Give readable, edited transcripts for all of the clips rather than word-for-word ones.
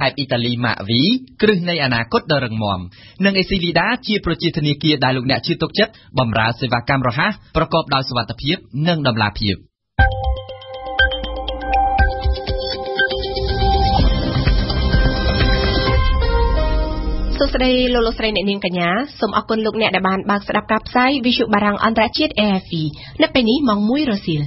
ហេបអ៊ីតាលីម៉ាក់វីគ្រឹះនៃអនាគតដ៏រឹងមាំនិងអេស៊ីវីដាជាប្រជាធនាគារដែលលោកអ្នកជឿទុកចិត្តបម្រើសេវាកម្មរហ័សប្រកបដោយសុវត្ថិភាពនិងតម្លាភាពសួស្តីលោកស្រីអ្នកនាងកញ្ញាសូមអរគុណលោកអ្នកដែលបានបើកស្ដាប់ការផ្សាយវិទ្យុបារាំងអន្តរជាតិ AFE នៅពេលនេះម៉ោង 1 រសៀល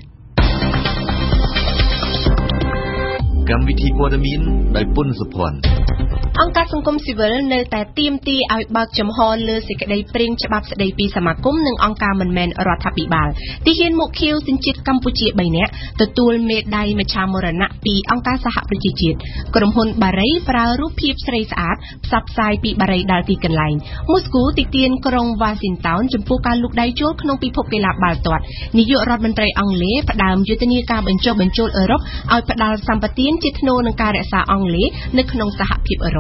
កម្មវិធីព័ត៌មានដោយពុនសុភ័ណ្ឌអង្គការសង្គមស៊ីវិលនៅតែទាមទារឲ្យបើកចំហលើសេចក្តីព្រាងច្បាប់ស្តីពីសមាគមនិងអង្គការមិនមែនរដ្ឋាភិបាលទីហ៊ានមុខខៀវសញ្ជាតិកម្ពុជា3នាក់ទទួលមេដាយមច្ឆាមរណៈពីអង្គការសហប្រជាជាតិក្រុមហ៊ុនបារីប្រើរូបភាពស្រីស្អាតផ្សព្វផ្សាយពីបារីដល់ទីកន្លែងមូស្គូទីទានក្រុងវ៉ាស៊ីនតោនចំពោះការលូកដៃចូលក្នុងពិភពកីឡាបាល់ទាត់នាយករដ្ឋមន្ត្រីអង់គ្លេសផ្ដើមយុទ្ធនាការបញ្ចុះបញ្ចូលអឺរ៉ុបឲ្យផ្ដល់សម្បទានជាថ្នូរនឹងការរក្សាអង់គ្លេសនៅក្នុងសហភាពអឺរ៉ុប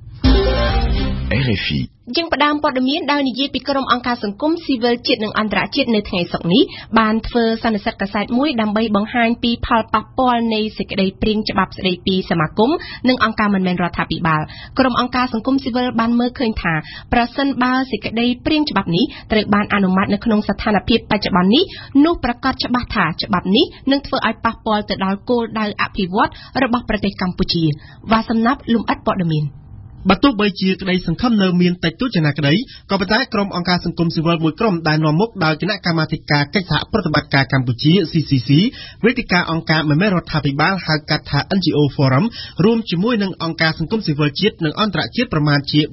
RFI យើងផ្ដើមព័ត៌មានដោយនិយាយពីក្រុមអង្គការសង្គមស៊ីវិលជាតិនិងអន្តរជាតិនៅថ្ងៃសុក្រនេះបានធ្វើសន្និសីទកាសែតមួយដើម្បីបង្ហាញពីផលប៉ះពាល់នៃសេចក្តីព្រាងច្បាប់ស្តីពីសមាគមនិងអង្គការមិនមែនរដ្ឋាភិបាលក្រុមអង្គការសង្គមស៊ីវិលបានមើលឃើញថាប្រសិនបើសេចក្តីព្រាងច្បាប់នេះត្រូវបានអនុម័តនៅក្នុងស្ថានភាពបច្ចុប្បន្ននេះនោះប្រកាសច្បាស់ថាច្បាប់នេះនឹងធ្វើឲ្យប៉ះពាល់ទៅដល់គោលដៅអភិវឌ្ឍរបស់ប្រទេសកម្ពុជាវ៉ាសំណាប់លំអិតព័ត៌មានបើទោះបីជាក្តីសង្ឃឹមនៅមានតិចតួចយ៉ាងណាក្តីក៏ប៉ុន្តែក្រុមអង្គការសង្គមស៊ីវិលមួយក្រុមដែលនាំមុខដោយគណៈកម្មាធិការកិច្ចសហប្រតិបត្តិការកម្ពុជា CCC វេទិកាអង្គការមិនមែនរដ្ឋាភិបាលហៅកាត់ថា NGO Forum រួមជាមួយនឹងអង្គការសង្គមស៊ីវិលជាតិនិងអន្តរជាតិប្រមាណជា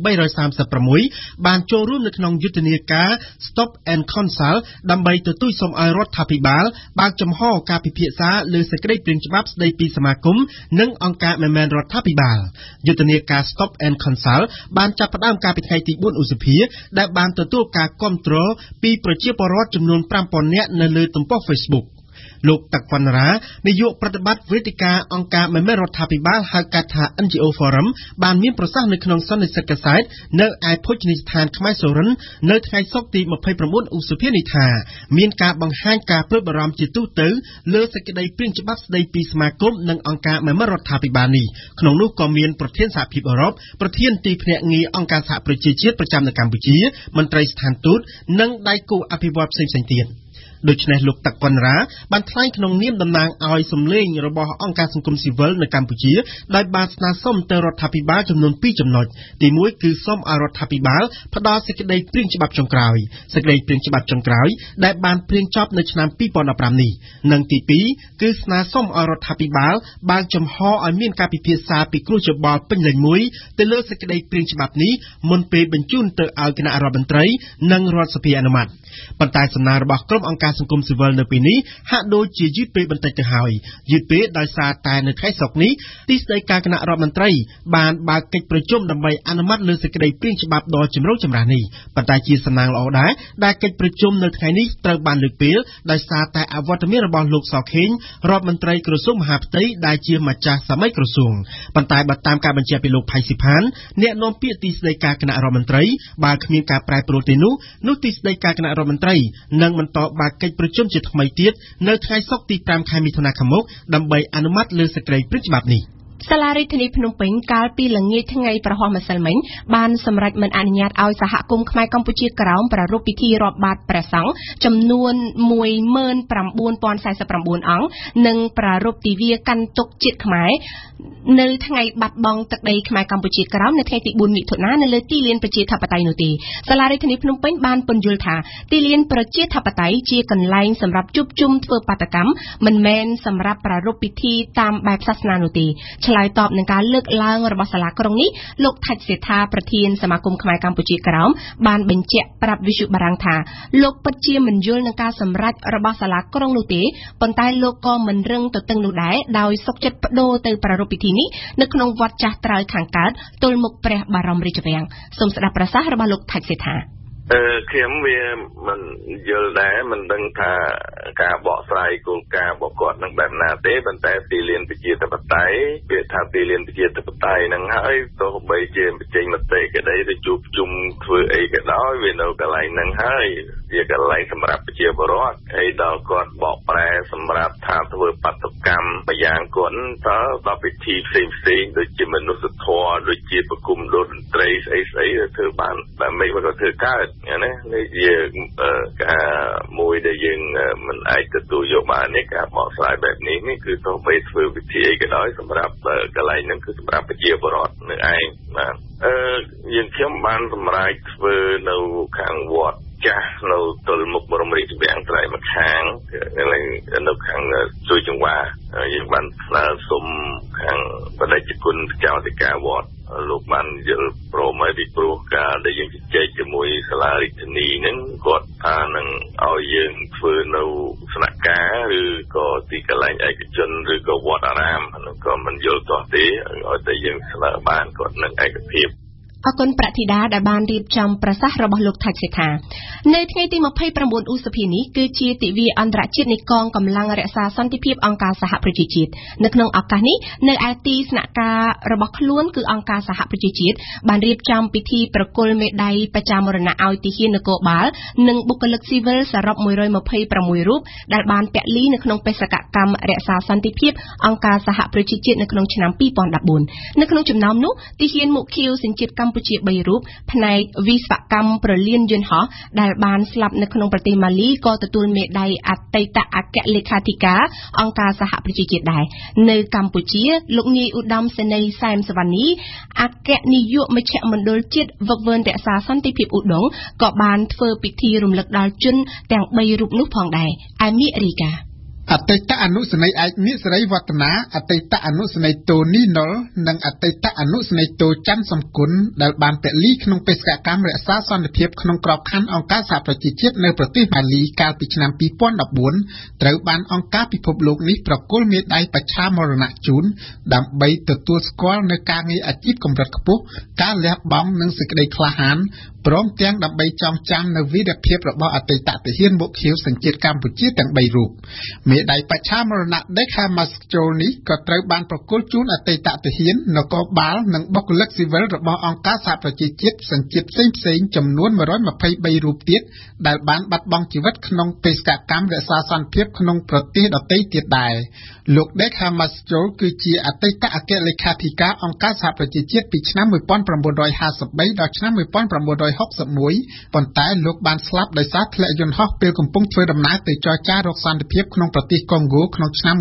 336បានចូលរួមនៅក្នុងយុទ្ធនាការ Stop and Consult ដើម្បីទទូចសុំឲ្យរដ្ឋាភិបាលបើកចំហការពិភាក្សាលើសេចក្តីព្រាងច្បាប់ស្តីពីសមាគមនិងអង្គការមិនមែនរដ្ឋាភិបាលយុទ្ធនាការ Stop and Consult បានចាប់ផ្ដើមកាលពីថ្ងៃទី4ឧសភាដែលបានទទួលការគាំទ្រពីប្រជាពលរដ្ឋចំនួន 5000 នាក់នៅលើទំព័រ Facebookលោកតាក់វណ្ណរានាយកប្រតិបត្តិវេទិកាអង្គការមិនមែនរដ្ឋាភិបាលហៅកាត់ថា NGO Forum បានមានប្រសាសន៍នៅក្នុងសន្និសីទកាសែតនៅឯភោជនីយដ្ឋានខ្មែរសូរិននៅថ្ងៃសុក្រទី29ឧសភានេះថាមានការបង្ហាញការព្រួយបារម្ភជាទូទៅលើសេចក្តីព្រាងច្បាប់ស្តីពីសមាគមនិងអង្គការមិនមែនរដ្ឋាភិបាលនេះក្នុងនោះក៏មានប្រធានសហភាពអឺរ៉ុបប្រធានទីភ្នាក់ងារអង្គការសហប្រជាជាតិប្រចាំនៅកម្ពុជាមន្ត្រីស្ថានទូតនិងដៃគូអភិវឌ្ឍន៍ផ្សេងៗទៀតដូច្នេះលោកតាក់វណ្ណរាបានថ្លែងក្នុងនាមតំណាងឲ្យសម្លេងរបស់អង្គការសង្គមស៊ីវិលនៅកម្ពុជាដោយបានស្នើសុំទៅរដ្ឋាភិបាលចំនួន2ចំណុចទី1គឺសូមឲ្យរដ្ឋាភិបាលផ្ដល់សេចក្តីព្រាងច្បាប់ចុងក្រោយសេចក្តីព្រាងច្បាប់ចុងក្រោយដែលបានព្រាងចប់នៅឆ្នាំ2015នេះនិងទី2គឺស្នើសុំឲ្យរដ្ឋាភិបាលបើកចំហឲ្យមានការពិភាក្សាពិគ្រោះយោបល់ពេញលេញមួយទៅលើសេចក្តីព្រាងច្បាប់នេះមុនពេលបញ្ជូនទៅឲ្យគណៈរដ្ឋមន្ត្រីនិងរដ្ឋសភាអនុម័តប៉ុន្តែសំណើរបស់ក្រុមអង្គការសង្គមស៊ីវិលនៅពេលនេះហាក់ដូចជាយឺតពេលបន្តិចទៅហើយយឺតពេលដោយសារតែនៅថ្ងៃសុក្រនេះទីស្តីការគណៈរដ្ឋមន្ត្រីបានបើកកិច្ចប្រជុំដើម្បីអនុម័តលើសេចក្តីព្រាងច្បាប់ដ៏ចម្រូងចម្រាសនេះប៉ុន្តែជាសំណាងល្អដែរដែលកិច្ចប្រជុំនៅថ្ងៃនេះត្រូវបានលើកពេលដោយសារតែអវត្តមានរបស់លោកសខេងរដ្ឋមន្ត្រីក្រសួងមហាផ្ទៃដែលជាម្ចាស់សមីក្រសួងប៉ុន្តែបើតាមការបញ្ជាក់ពីលោកផៃស៊ីផានអ្នកនាំពាក្យទីស្តីការគណៈរដ្ឋមន្ត្រីបើគ្មានការប្រែប្រួលទេនោះទីស្តីការគណៈរដ្ឋមន្ត្រីនឹងបន្តបើកកិច្ចប្រជុំជាថ្មីទៀតនៅថ្ងៃសុក្រទី5ខែមិថុនាខាងមុខដើម្បីអនុម័តលើសេចក្តីព្រាងច្បាប់នេះសាលារដ្ឋាភិបាលភ្នំពេញកាលពីល្ងាចថ្ងៃប្រហោះម្សិលមិញបានសម្រេចមិនអនុញ្ញាតឲ្យសហគមន៍ខ្មែរកម្ពុជាក្រោមប្រារព្ធពិធីរាប់បាតព្រះសង្ឃចំនួន 19049 អង្គនិងប្រារព្ធទិវាកាន់ទុក្ខជាតិខ្មែរនៅថ្ងៃបាត់បង់ទឹកដីខ្មែរកម្ពុជាក្រោមនៅថ្ងៃទី4មិថុនានៅលើទីលានប្រជាធិបតេយ្យនោះទេសាលារដ្ឋាភិបាលភ្នំពេញបានពន្យល់ថាទីលានប្រជាធិបតេយ្យជាកន្លែងសម្រាប់ជួបជុំធ្វើបាតកម្មមិនមែនសម្រាប់ប្រារព្ធពិធីតាមបែបសាសនានោះទេឆ្លើយតបនឹងការលើកឡើងរបស់សាលាក្រុងនេះលោកថាច់សេដ្ឋាប្រធានសមាគមខ្មែរកម្ពុជាក្រោមបានបញ្ជាក់ប្រាប់វិទ្យុបារាំងថាលោកពិតជាមិនយល់នឹងការសម្រេចរបស់សាលាក្រុងនោះទេប៉ុន្តែលោកក៏មិនរឹងទទឹងនោះដែរដោយសុខចិត្តបដូរទៅប្រារព្ធពិធីនេះនៅក្នុងវត្តចាស់ត្រើយខាងកើតទល់មុខព្រះបរមរាជវាំងសូមស្ដាប់ប្រសាសន៍របស់លោកថាច់សេដ្ឋាខ្ញុំវាមិនយល់ដែរមិនដឹងថាការបកស្រាយគោលការណ៍របស់គាត់នឹងបែបណាទេប៉ុន្តែទីលានប្រជាធិបតេយ្យពាក្យថាទីលានប្រជាធិបតេយ្យហ្នឹងហើយទោះបីជាបញ្ចេញមតិក៏ដីទៅជួបជុំធ្វើអីក៏ដោយវានៅកន្លែងហ្នឹងហើយជាកន្លែងសម្រាប់ប្រជាពលរដ្ឋហើយដល់គាត់បកប្រែសម្រាប់ថាធ្វើបាតុកម្មម្យ៉ាងគាត់តើដល់ពិធីផ្សេងដូចជាមនុស្សធម៌ដូចជាប្រគំតន្ត្រីស្អីធ្វើបានតែមិនក៏ធ្វើកើតណានេះជាការមួយដែលយើងមិនអាចទទួលយកបាននេះការបកស្រាយបែបនេះគឺទោះបីធ្វើពិធីអីក៏ដោយសម្រាប់កន្លែងហ្នឹងគឺសម្រាប់ប្រជាពលរដ្ឋនឹងឯងបាទយើងខ្ញុំបានសម្រេចធ្វើនៅខាងវត្តចាស់នៅទល់មុខបរមរាជវាំងត្រៃម្ខាងនៅខាងជួយចង្វាយើងបានស្នើសុំខាងបដិជគុណចៅអធិការវត្តលោកបានយល់ព្រមឲ្យពីព្រោះការដែលយើងជជែកជាមួយសាលារាជធានីហ្នឹងគាត់ថានឹងឲ្យយើងធ្វើនៅស្នាក់ការឬក៏ទីកន្លែងឯកជនឬក៏វត្តអារាមហ្នឹងក៏មិនយល់ទាស់ទេឲ្យតែយើងស្នើបានគាត់នឹងឯកភាពអគុណប្រតិដាដែលបានរៀបចំប្រសាសន៍របស់លោកថៃសេខានៅថ្ងៃទី29ឧសភានេះគឺជាទិវាអន្តរជាតិនៃកងកម្លាំងរក្សាសន្តិភាពអង្គការសហប្រជាជាតិនៅក្នុងឱកាសនេះនៅឯទីស្នាក់ការរបស់ខ្លួនគឺអង្គការសហប្រជាជាតិបានរៀបចំពិធីប្រគល់មេដាយបច្ចាមរណៈឲ្យទាហាននគរបាលនិងបុគ្គលិកស៊ីវិលសរុប126រូបដែលបានពលីនៅក្នុងបេសកកម្មរក្សាសន្តិភាពអង្គការសហប្រជាជាតិនៅក្នុងឆ្នាំ2014នៅក្នុងចំណោមនោះទាហានមុខខៀវសញ្ជាតិកម្ពុជា3រូបផ្នែកវិស្វកម្មប្រលានយន្តហោះដែលបានស្លាប់នៅក្នុងប្រទេសម៉ាលីក៏ទទួលមេដាយអតីតអគ្គលេខាធិការអង្គការសហប្រជាជាតិដែរនៅកម្ពុជាលោកនាយឧត្តមសេនីយ៍សែមសវណ្ណីអគ្គនាយកមជ្ឈមណ្ឌលជាតិវឹកវើរក្សាសន្តិភាពឧដុង្គក៏បានធ្វើពិធីរំលឹកដល់ជនទាំង3រូបនោះផងដែរឯមៀករីកាអតីតអនុសេនីយ៍ឯកមាសសេរីវឌ្ឍនាអតីតអនុសេនីយ៍តូនីណុលនិងអតីតអនុសេនីយ៍តូច័ន្ទសំគុណដែលបានពលីក្នុងបេសកកម្មរក្សាសន្តិភាពក្នុងក្របខ័ណ្ឌអង្គការសហប្រជាជាតិនៅប្រទេសម៉ាលីកាលពីឆ្នាំ2014ត្រូវបានអង្គការពិភពលោកនេះប្រគល់មេដាយបច្ឆាមរណៈជូនដើម្បីទទួលស្គាល់នូវការងារអាជីពកម្រិតខ្ពស់ការលះបង់និងសេចក្តីក្លាហានព្រមទាំងដើម្បីចងចាំនូវវីរភាពរបស់អតីតទាហានមុខខៀវសញ្ជាតិកម្ពុជាទាំង3រូបមេដាយបច្ឆាមរណៈ Dekha Maskjol នេះក៏ត្រូវបានប្រគល់ជូនអតីតទាហាននគរបាលនិងបុគ្គលិកស៊ីវិលរបស់អង្គការសហប្រជាជាតិសញ្ជាតិផ្សេងៗចំនួន123រូបទៀតដែលបានបាត់បង់ជីវិតក្នុងបេសកកម្មរក្សាសន្តិភាពក្នុងប្រទេសដទៃទៀតដែរលោក Dekha Maskjol គឺជាអតីតអគ្គលេខាធិការអង្គការសហប្រជាជាតិពីឆ្នាំ1953ដល់ឆ្នាំ1961ប៉ុន្តែលោកបានស្លាប់ដោយសារធ្លាក់យន្តហោះពេលកំពុងធ្វើដំណើរទៅចរចារកសន្តិភាពក្នុងប្រទេសកុងហ្គោក្នុងឆ្នាំ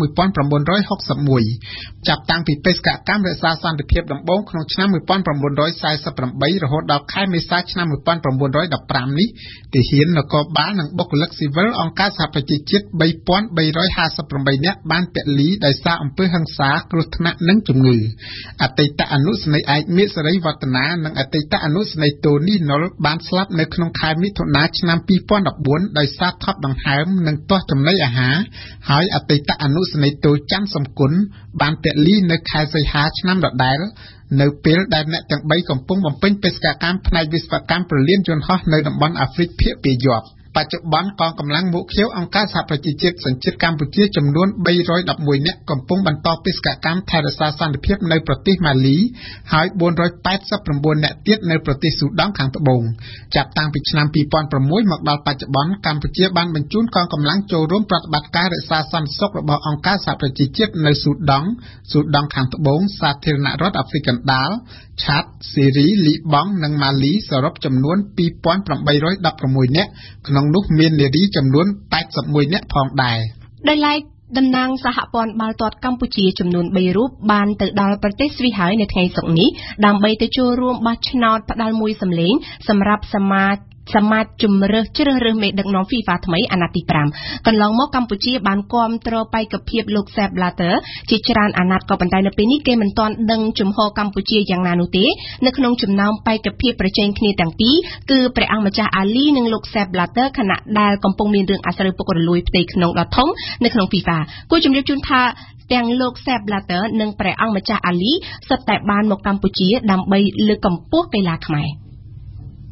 1961ចាប់តាំងពីបេសកកម្មរក្សាសន្តិភាពដំបូងក្នុងឆ្នាំ1948រហូតដល់ខែមេសាឆ្នាំ1915នេះទាហាននគរបាលនិងបុគ្គលិកស៊ីវិលអង្គការសហប្រជាជាតិ3358នាក់បានពលីដោយសារអំពើហិង្សាគ្រោះថ្នាក់និងជំងឺអតីតអនុសេនីយ៍ឯកមាសសេរីវឌ្ឍនានិងអតីតអនុសេនីយ៍តូនីណុលបានស្លាប់នៅក្នុងខែមិថុនាឆ្នាំ2014ដោយសារថប់ដង្ហើមនិងទាស់ចំណីអាហារហើយអតីតអនុសេនីយ៍តូច័ន្ទសំគុណបានពលីនៅខែសីហាឆ្នាំដដែលនៅពេលដែលអ្នកទាំង3កំពុងបំពេញបេសកកម្មផ្នែកវិស្វកម្មប្រលានយន្តហោះនៅតំបន់អាហ្វ្រិកភាគពាយព្យបច្ចុប្បន្នកងកម្លាំងមុខខៀវអង្គការសហប្រជាជាតិសញ្ជាតិកម្ពុជាចំនួន311នាក់កំពុងបន្តបេសកកម្មថែរក្សាសន្តិភាពនៅប្រទេសម៉ាលីហើយ489នាក់ទៀតនៅប្រទេសស៊ូដង់ខាងត្បូងចាប់តាំងពីឆ្នាំ2006មកដល់បច្ចុប្បន្នកម្ពុជាបានបញ្ជូនកងកម្លាំងចូលរួមប្រតិបត្តិការរក្សាសន្តិសុខរបស់អង្គការសហប្រជាជាតិនៅស៊ូដង់ខាងត្បូងសាធារណរដ្ឋអាហ្វ្រិកកណ្ដាលឆាតសេរីលីបង់និងម៉ាលីសរុបចំនួន2816នាក់ក្នុងនោះមាននារីចំនួន81នាក់ផងដែរដោយឡែកតំណាងសហព័ន្ធបាល់ទាត់កម្ពុជាចំនួន3រូបបានទៅដល់ប្រទេសស្វីសហើយនៅថ្ងៃសុក្រនេះដើម្បីទៅចូលរួមបោះឆ្នោតផ្ដាល់មួយសម្លេងសម្រាប់សមាជជំរើសជ្រើសរើសមេដឹកនាំ FIFA ថ្មីអាណត្តិទី5កន្លងមកកម្ពុជាបានគាំទ្របេក្ខភាពលោក Sepp Blatter ជាច្រើនអាណត្តិក៏ប៉ុន្តែនៅពេលនេះគេមិនទាន់ដឹងជំហរកម្ពុជាយ៉ាងណានោះទេនៅក្នុងចំណោមបេក្ខភាពប្រជែងគ្នាទាំងពីរគឺព្រះអង្គម្ចាស់អាលីនិងលោក Sepp Blatter ខណៈដែលកំពុងមានរឿងអាស្រូវពុករលួយផ្ទៃក្នុងដ៏ធំនៅក្នុង FIFA គួរជម្រាបជូនថាទាំងលោក Sepp Blatter និងព្រះអង្គម្ចាស់អាលីសុទ្ធតែបានមកកម្ពុជាដើម្បីលើកកម្ពស់កីឡាខ្មែរ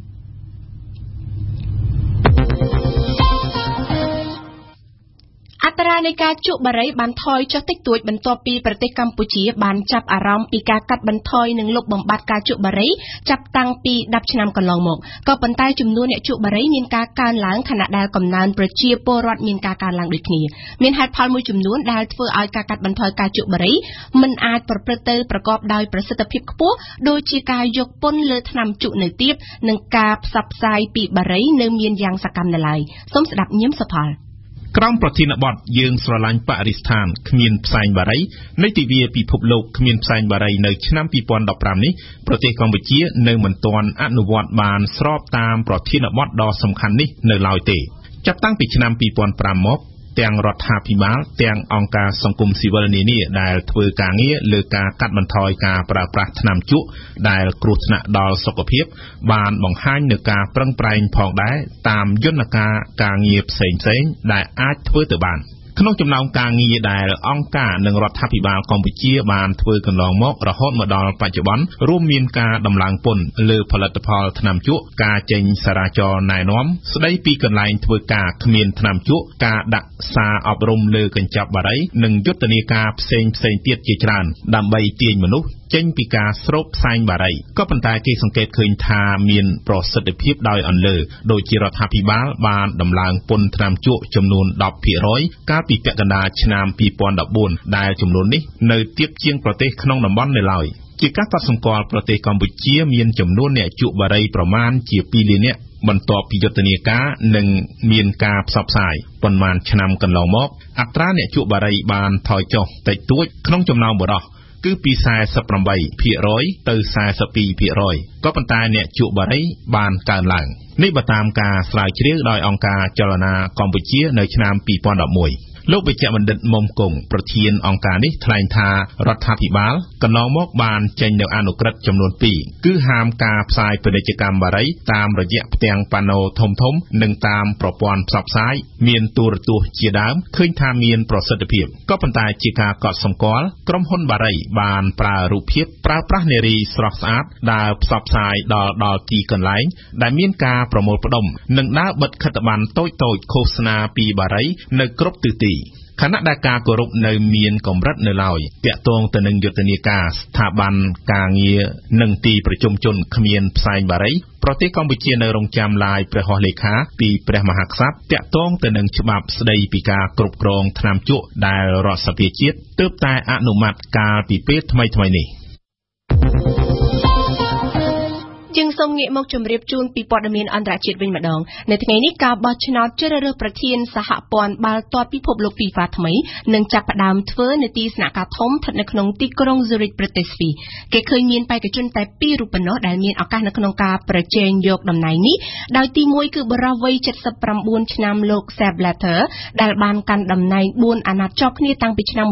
អត្រានៃការជក់បារីបានថយចុះតិចតួចបន្ទាប់ពីប្រទេសកម្ពុជាបានចាប់អារម្មណ៍ពីការកាត់បន្ថយនិងលុបបំបាត់ការជក់បារីចាប់តាំងពី10ឆ្នាំកន្លងមកក៏ប៉ុន្តែចំនួនអ្នកជក់បារីមានការកើនឡើងខណៈដែលកំណើនប្រជាពលរដ្ឋមានការកើនឡើងដូចគ្នាមានហេតុផលមួយចំនួនដែលធ្វើឲ្យការកាត់បន្ថយការជក់បារីមិនអាចប្រព្រឹត្តទៅប្រកបដោយប្រសិទ្ធភាពខ្ពស់ដូចជាការយកពន្ធលើថ្នាំជក់នៅទាបនិងការផ្សព្វផ្សាយពីបារីនៅមានយ៉ាងសកម្មនៅឡើយសូមស្ដាប់ញឹមសុផលក្រមប្រធានបទយើងស្រឡាញ់បរិស្ថានគ្មានផ្សែងបារីនៃទិវាពិភពលោកគ្មានផ្សែងបារីនៅឆ្នាំ2015នេះប្រទេសកម្ពុជានៅមិនទាន់អនុវត្តបានស្របតាមប្រធានបទដ៏សំខាន់នេះនៅឡើយទេចាប់តាំងពីឆ្នាំ2005មកទាំងរដ្ឋាភិបាលទាំងអង្គការសង្គមស៊ីវិលនានាដែលធ្វើការងារលើការកាត់បន្ថយការប្រើប្រាស់ថ្នាំជក់ដែលគ្រោះថ្នាក់ដល់សុខភាពបានបង្ហាញនូវការប្រឹងប្រែងផងដែរតាមយន្តការងារផ្សេងៗដែលអាចធ្វើទៅបានក្នុងចំណោមការងារដែលអង្គការនិងរដ្ឋាភិបាលកម្ពុជាបានធ្វើកន្លងមករហូតមកដល់បច្ចុប្បន្នរួមមានការដំឡើងពន្ធលើផលិតផលថ្នាំជក់ការចេញសារាចរណ៍ណែនាំស្ដីពីកន្លែងធ្វើការគ្មានថ្នាំជក់ការដាក់សារអប់រំលើកញ្ចប់បារីនិងយុទ្ធនាការផ្សេងទៀតជាច្រើនដើម្បីទាញមនុស្សចេញពីការស្រូបផ្សែងបារីក៏ប៉ុន្តែគេសង្កេតឃើញថាមានប្រសិទ្ធភាពដោយអន្លើដោយជារដ្ឋាភិបាលបានដំឡើងពន្ធថ្នាំជក់ចំនួន 10% កាលពីពាក់កណ្ដាលឆ្នាំ2014ដែលចំនួននេះនៅទាបជាងប្រទេសក្នុងតំបន់នៅឡើយជាការកត់សម្គាល់ប្រទេសកម្ពុជាមានចំនួនអ្នកជក់បារីប្រមាណជា2លាននាក់បន្ទាប់ពីយុទ្ធនាការនិងមានការផ្សព្វផ្សាយប៉ុន្មានឆ្នាំកន្លងមកអត្រាអ្នកជក់បារីបានថយចុះតិចតួចក្នុងចំណោមបុរសគឺពី 48% ទៅ 42% ក៏ប៉ុន្តែអ្នកជក់បារីបានកើនឡើងនេះបើតាមការស្រាវជ្រាវដោយអង្គការចលនាកម្ពុជានៅឆ្នាំ2011លោកវេជ្ជបណ្ឌិតមុំគង់ប្រធានអង្គការនេះថ្លែងថារដ្ឋាភិបាលកន្លងមកបានចេញនូវអនុក្រឹត្យចំនួន2គឺហាមការផ្សាយពាណិជ្ជកម្មបារីតាមរយៈផ្ទាំងប៉ាណូធំៗនិងតាមប្រព័ន្ធផ្សព្វផ្សាយមានទូរទស្សន៍ជាដើមឃើញថាមានប្រសិទ្ធភាពក៏ប៉ុន្តែជាការកត់សម្គាល់ក្រុមហ៊ុនបារីបានប្រើរូបភាពប្រើប្រាស់នារីស្រស់ស្អាតដើរផ្សព្វផ្សាយដល់ទីកន្លែងដែលមានការប្រមូលផ្ដុំនិងដើរបិទខិត្តប័ណ្ណតូចៗឃោសនាពីបារីនៅគ្រប់ទិសទីខណៈដែលការគោរពនៅមានកម្រិតនៅឡើយទាក់ទងទៅនឹងយុទ្ធនាការស្ថាប័នការងារនិងទីប្រជុំជនគ្មានផ្សែងបារីប្រទេសកម្ពុជានៅរងចាំឡាយព្រះហស្ថលេខាពីព្រះមហាក្សត្រទាក់ទងទៅនឹងច្បាប់ស្ដីពីការគ្រប់គ្រងថ្នាំជក់ដែលរដ្ឋសភាជាតិទើបតែអនុម័តកាលពីពេលថ្មីៗនេះយើងសូមងាកមកជម្រាបជូនពីព័ត៌មានអន្តរជាតិវិញម្ដងនៅថ្ងៃនេះការបោះឆ្នោតជ្រើសរើសប្រធានសហព័ន្ធបាល់ទាត់ពិភពលោក FIFA ថ្មីនឹងចាប់ផ្ដើមធ្វើនៅទីស្នាក់ការធំស្ថិតនៅក្នុងទីក្រុង Zurich ប្រទេសស្វីសគេឃើញមានបេក្ខជនតែ2រូបប៉ុណ្ណោះដែលមានឱកាសនៅក្នុងការប្រជែងយកតំណែងនេះដោយទី1គឺបុរសវ័យ79ឆ្នាំលោក Sepp Blatter ដែលបានកាន់តំណែង4អាណត្តិជាប់គ្នាតាំងពីឆ្នាំ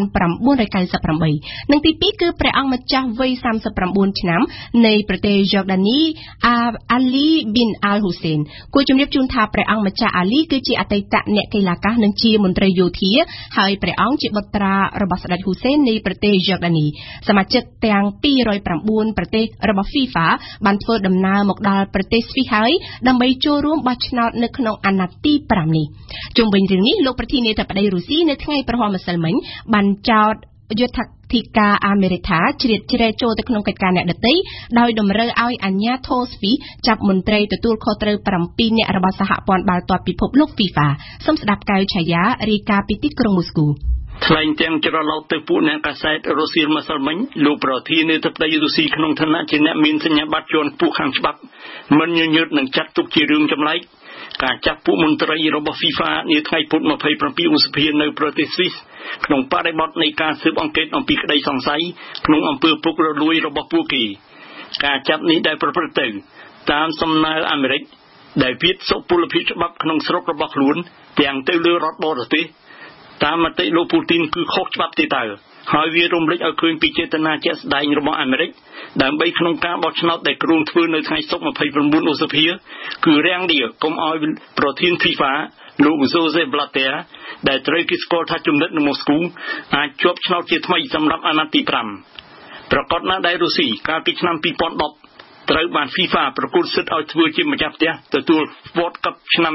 1998និងទី2គឺព្រះអង្គម្ចាស់វ័យ39ឆ្នាំនៃប្រទេសយ៉ូដានីអាលីប៊ីនអាល់ហ៊ូសេនគួរជំរាបជូនថាព្រះអង្គម្ចាស់អាលីគឺជាអតីតអ្នកកីឡាករនិងជាមន្ត្រីយោធាហើយព្រះអង្គជាបុត្រារបស់ស្ដេចហ៊ូសេននៃប្រទេសយ៉ូដានីសមាជិកទាំង209ប្រទេសរបស់ FIFA បានធ្វើដំណើរមកដល់ប្រទេសស្វីសហើយដើម្បីចូលរួមបោះឆ្នោតនៅក្នុងអាណត្តិទី5នេះជុំវិញរឿងនេះលោកប្រធានាធិបតីរុស្ស៊ីនៅថ្ងៃប្រហ័សម្សិលមិញបានចោទយុទ្ធធិការអាមេរិកជ្រៀតជ្រែកចូលទៅក្នុងកិច្ចការអ្នកដទៃដោយតម្រូវឲ្យអាជ្ញាធរស្វីសចាប់មន្ត្រីទទួលខុសត្រូវ7នាក់របស់សហព័ន្ធបាល់ទាត់ពិភពលោក FIFA សូមស្ដាប់កៅឆាយារាយការណ៍ពីទីក្រុងមូស្គូថ្លែងទាំងច្រឡោតទៅពួកអ្នកកាសែតរុស្ស៊ីម្សិលមិញលោកប្រធានាធិបតីរុស្ស៊ីក្នុងឋានៈជាអ្នកមានសញ្ញាបត្រជាន់ខ្ពស់ខាងច្បាប់មិនញញើតនឹងចាត់ទុកជារឿងចម្លែកការចាប់ពួកមន្ត្រីរបស់ FIFA នាថ្ងៃពុធ27ឧសភានៅប្រទេសស្វីសក្នុងបរិបទនៃការស៊ើបអង្កេតអំពីក្តីសង្ស័យក្នុងអំពើពុករលួយរបស់ពួកគេការចាប់នេះដែលប្រព្រឹត្តទៅតាមសំណើអាមេរិកដែលវិតសុពលភាពច្បាប់ក្នុងស្រុករបស់ខ្លួនទាំងទៅលើរដ្ឋបរទេសតាមមតិលោកពូទីនគឺខុសច្បាប់ទេតើហើយវារំលេចឲ្យឃើញពីចេតនាជាក់ស្ដែងរបស់អាមេរិកដើម្បីក្នុងការបោះឆ្នោតដែលគ្រោងធ្វើនៅថ្ងៃសុក្រ29ឧសភាគឺរាំងដៀកុំឲ្យប្រធាន FIFA លោក Joseph Blatter ដែលត្រូវគេស្គាល់ថាជំនិតនៅម៉ូស្គូអាចជាប់ឆ្នោតជាថ្មីសម្រាប់អាណត្តិទី5ប្រកាសណាស់ដែលរុស្ស៊ីកាលពីឆ្នាំ2010 ត្រូវបាន FIFA ប្រគល់សិទ្ធិឲ្យធ្វើជាម្ចាស់ផ្ទះទទួល World Cup ឆ្នាំ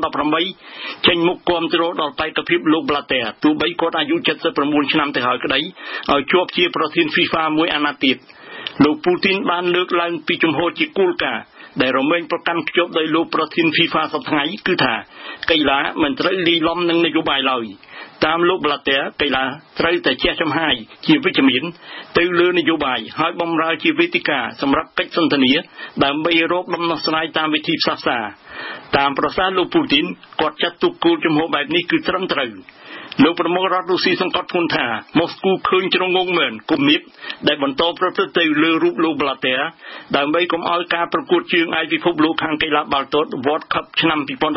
2018 ចេញមុខគាំទ្រដល់បេក្ខភាពលោក Blatter ទោះបីគាត់អាយុ 79 ឆ្នាំទៅហើយក្តីឲ្យជាប់ជាប្រធាន FIFA មួយអាណត្តិទៀតលោក Putin បានលើកឡើងពីជំហរជាគោលការណ៍ដែលរមែងប្រកាន់ខ្ជាប់ដោយលោកប្រធាន FIFA សប្តាហ៍ថ្ងៃគឺថាកីឡាមិនត្រូវលាយឡំនឹងនយោបាយឡើយតាមលោក Blatter កីឡាត្រូវតែជះចំហាយជាវិជ្ជមានទៅលើនយោបាយហើយបម្រើជាវេទិកាសម្រាប់កិច្ចសន្ទនាដើម្បីរកដំណោះស្រាយតាមវិធីផ្សះផ្សាតាមប្រសាសន៍លោក Putin គាត់ចាត់ទុកគោលជំហរបែបនេះគឺត្រឹមត្រូវលោកប្រមុខរដ្ឋរុស្ស៊ីសង្កត់ធ្ងន់ថាម៉ូស្គូឃើញជ្រងងមែនគំនិតដែលបន្តប្រព្រឹត្តទៅលើរូបលោក Blatter ដើម្បីកុំឲ្យការប្រកួតជើងឯកពិភពលោកខាងកីឡាបាល់ទាត់ World Cup ឆ្នាំ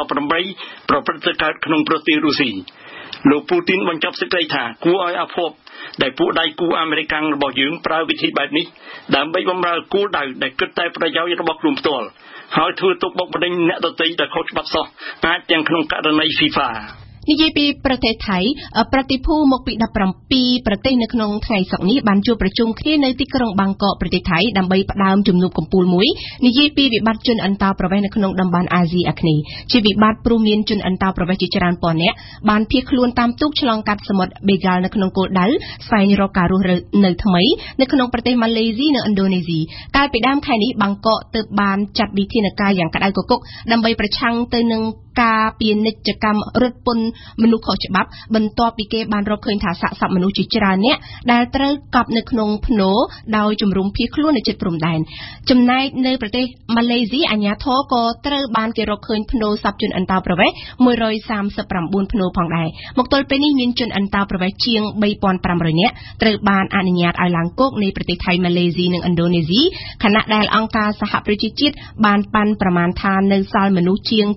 2018 ប្រព្រឹត្តទៅកើតក្នុងប្រទេសរុស្ស៊ីលោក Putin បញ្ចប់សេចក្តីថាគួរឲ្យអភ័ព្វដែលពួកដៃគូអាមេរិករបស់យើងប្រើវិធីបែបនេះដើម្បីបម្រើគោលដៅដែលគិតតែប្រយោជន៍របស់ខ្លួនផ្ទាល់ហើយធ្វើទុកបុកម្នេញអ្នកដទៃដែលខុសច្បាប់សោះអាចទាំងក្នុងករណី FIFA និយាយពីប្រទេសថៃប្រតិភូមកពី17ប្រទេសនៅក្នុងថ្ងៃសុក្រនេះបានជួបប្រជុំគ្នានៅទីក្រុងបាងកកប្រទេសថៃដើម្បីផ្ដើមជំនួបកំពូលមួយនិយាយពីវិបត្តិជនអន្តោប្រវេសន៍នៅក្នុងតំបន់អាស៊ីអាគ្នេយ៍ជាវិបត្តិព្រោះមានជនអន្តោប្រវេសន៍ជាច្រើនពាន់នាក់បានភៀសខ្លួនតាមទូកឆ្លងកាត់សមុទ្របេហ្គាល់នៅក្នុងគោលដៅស្វែងរកការរស់នៅថ្មីនៅក្នុងប្រទេសម៉ាឡេស៊ីនិងឥណ្ឌូនេស៊ីកាលពីដើមខែនេះបាងកកទើបបានចាត់វិធានការយ៉ាងក្តៅគគុកដើម្បីប្រឆាំងទៅនឹងការពាណិជ្ជកម្មរត់ពន្ធមនុស្សខុសច្បាប់បន្ទាប់ពីគេបានរកឃើញថាសាកសពមនុស្សជាច្រើនអ្នកដែលត្រូវកប់នៅក្នុងភ្នូដោយជំរុំភៀសខ្លួននៅជិតព្រំដែនចំណែកនៅប្រទេសម៉ាឡេស៊ីអាជ្ញាធរក៏ត្រូវបានគេរកឃើញភ្នូសពជនអន្តោប្រវេសន៍139ភ្នូផងដែរមកទល់ពេលនេះមានជនអន្តោប្រវេសន៍ជាង 3500 នាក់ត្រូវបានអនុញ្ញាតឲ្យឡើងគោកនៃប្រទេសថៃម៉ាឡេស៊ីនិងឥណ្ឌូនេស៊ីខណៈដែលអង្គការសហប្រជាជាតិបានប៉ាន់ប្រមាណថានៅសល់មនុស្សជាង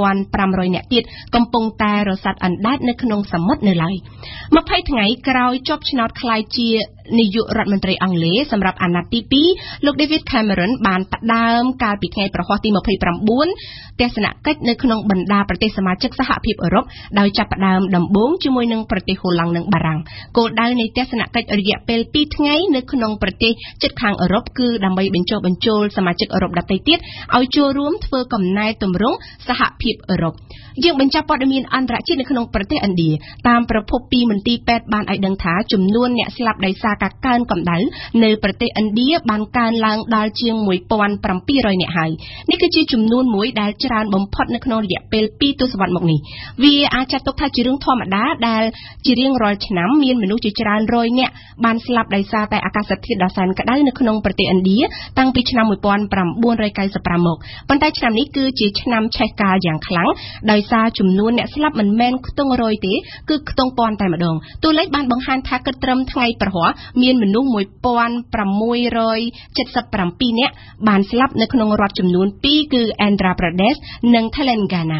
2500 នាក់ទៀតកំពុងតែរសាត់អណ្ដែតនៅក្នុងសមុទ្រនៅឡើយ20ថ្ងៃក្រោយជាប់ឆ្នោតក្លាយជានាយករដ្ឋមន្ត្រីអង់គ្លេសសម្រាប់អាណត្តិទី2លោក David Cameron បានផ្ដើមកាលពីថ្ងៃប្រហ័សទី29ទស្សនកិច្ចនៅក្នុងបណ្ដាប្រទេសសមាជិកសហភាពអឺរ៉ុបដោយចាប់ផ្ដើមដំបូងជាមួយនឹងប្រទេសហូឡង់និងបារាំងគោលដៅនៃទស្សនកិច្ចរយៈពេល2ថ្ងៃនៅក្នុងប្រទេសជិតខាងអឺរ៉ុបគឺដើម្បីបញ្ចុះបញ្ចូលសមាជិកអឺរ៉ុបដទៃទៀតឲ្យចូលរួមធ្វើកំណែទម្រង់សហភាពអឺរ៉ុបយើងបញ្ចាប់ព័ត៌មានអន្តរជាតិនៅក្នុងប្រទេសឥណ្ឌាតាមប្រភពពីមន្ទីរពេទ្យបានឲ្យដឹងថាចំនួនអ្នកស្លាប់ដោយសារការកើនកម្ដៅនៅប្រទេសឥណ្ឌាបានកើនឡើងដល់ជាង 1700 នាក់ហើយនេះគឺជាចំនួនមួយដែលច្រើនបំផុតនៅក្នុងរយៈពេល2ទសវត្សរ៍មកនេះវាអាចចាត់ទុកថាជារឿងធម្មតាដែលជារៀងរាល់ឆ្នាំមានមនុស្សជាច្រើនរយនាក់បានស្លាប់ដោយសារតែអាកាសធាតុដ៏សែនក្ដៅនៅក្នុងប្រទេសឥណ្ឌាតាំងពីឆ្នាំ1995មកប៉ុន្តែឆ្នាំនេះគឺជាឆ្នាំឆេះកាលយ៉ាងខ្លាំងដោយសារចំនួនអ្នកស្លាប់មិនមែនខ្ទង់រយទេគឺខ្ទង់ពាន់តែម្ដងតួលេខបានបង្ហាញថាគិតត្រឹមថ្ងៃប្រហ័សមានមនុស្ស 1677 នាក់បានស្លាប់នៅក្នុងរដ្ឋចំនួន2គឺ Andhra Pradesh និង Telangana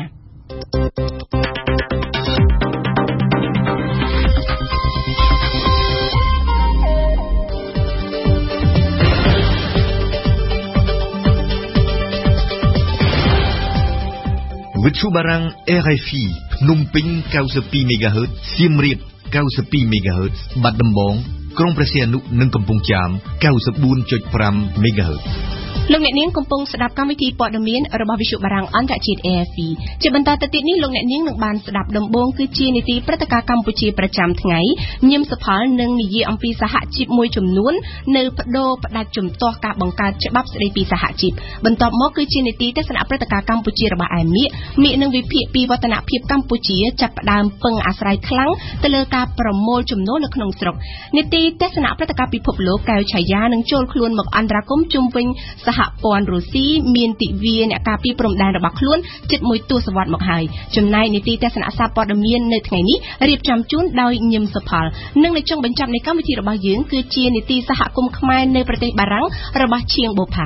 វិទ្យុបារាំង RFI ភ្នំពេញ 92 MHz សៀមរាប 92 MHz បាត់ដំបងក្រុងព្រះសីហនុនិងកំពង់ចាម 94.5 MHz លោកអ្នកនាងកំពុងស្ដាប់កម្មវិធីព័ត៌មានរបស់វិទ្យុបារាំងអន្តរជាតិ RFI ជាបន្តទៅទៀតនេះលោកអ្នកនាងនឹងបានស្ដាប់ដំបូងគឺជានីតិព្រឹត្តិការណ៍កម្ពុជាប្រចាំថ្ងៃញឹមសុផលនឹងនិយាយអំពីសហជីពមួយចំនួននៅបដូរផ្ដាច់ជំទាស់ការបង្កើតច្បាប់ស្ដីពីសហជីពបន្ទាប់មកគឺជានីតិទស្សនៈព្រឹត្តិការណ៍កម្ពុជារបស់ឯមៀកនឹងវិភាគពីវឌ្ឍនភាពកម្ពុជាចាប់ផ្ដើមពឹងអាស្រ័យខ្លាំងទៅលើការប្រមូលចំណូលនៅក្នុងស្រុកនីតិទស្សនៈព្រឹត្តិការណ៍ពិភពលោកកែវឆាយានឹងចូលខ្លួនមកអន្តរាគមន៍ជុំវិញសហព័ន្ធរុស្ស៊ីមានទិវាអ្នកការពារព្រំដែនរបស់ខ្លួនជិត1ទសវត្សរ៍មកហើយចំណែកនីតិទស្សនៈសារព័ត៌មាននៅថ្ងៃនេះរៀបចំជូនដោយញឹមសុផលនិងនៅចុងបញ្ចប់នៃកម្មវិធីរបស់យើងគឺជានីតិសហគមន៍ខ្មែរនៅប្រទេសបារាំងរបស់ឈៀងបូផា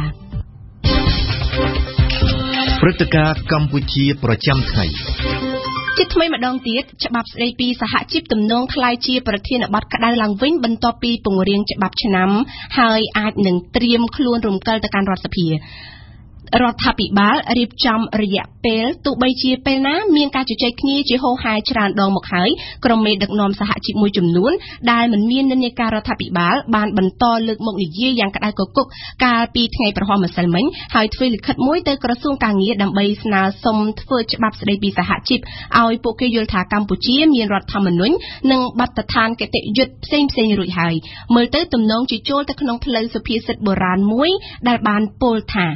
ព្រឹត្តិការណ៍កម្ពុជាប្រចាំថ្ងៃជាថ្មីម្ដងទៀតច្បាប់ស្ដីពីសហជីពទំនងក្លាយជាប្រធានបទក្តៅឡើងវិញបន្ទាប់ពីពង្រៀងច្បាប់ឆ្នាំហើយអាចនឹងត្រៀមខ្លួនរំកិលទៅកាន់រដ្ឋសភារដ្ឋាភិបាលរៀបចំរយៈពេលទោះបីជាពេលណាមានការជជែកគ្នាជាហូរហែច្រើនដងមកហើយក្រុមមេដឹកនាំសហជីពមួយចំនួនដែលមិនមាននិន្នាការរដ្ឋាភិបាលបានបន្តលើកមកនិយាយយ៉ាងក្តៅគគុកកាលពីថ្ងៃប្រហោះម្សិលមិញហើយធ្វើលិខិតមួយទៅក្រសួងការងារដើម្បីស្នើសុំធ្វើច្បាប់ស្តីពីសហជីពឲ្យពួកគេយល់ថាកម្ពុជាមានរដ្ឋធម្មនុញ្ញនិងបទដ្ឋានគតិយុត្តផ្សេងៗរួចហើយមើលទៅទំនងជាចូលទៅក្នុងផ្លូវសុភាសិតបុរាណមួយដែលបានពោលថា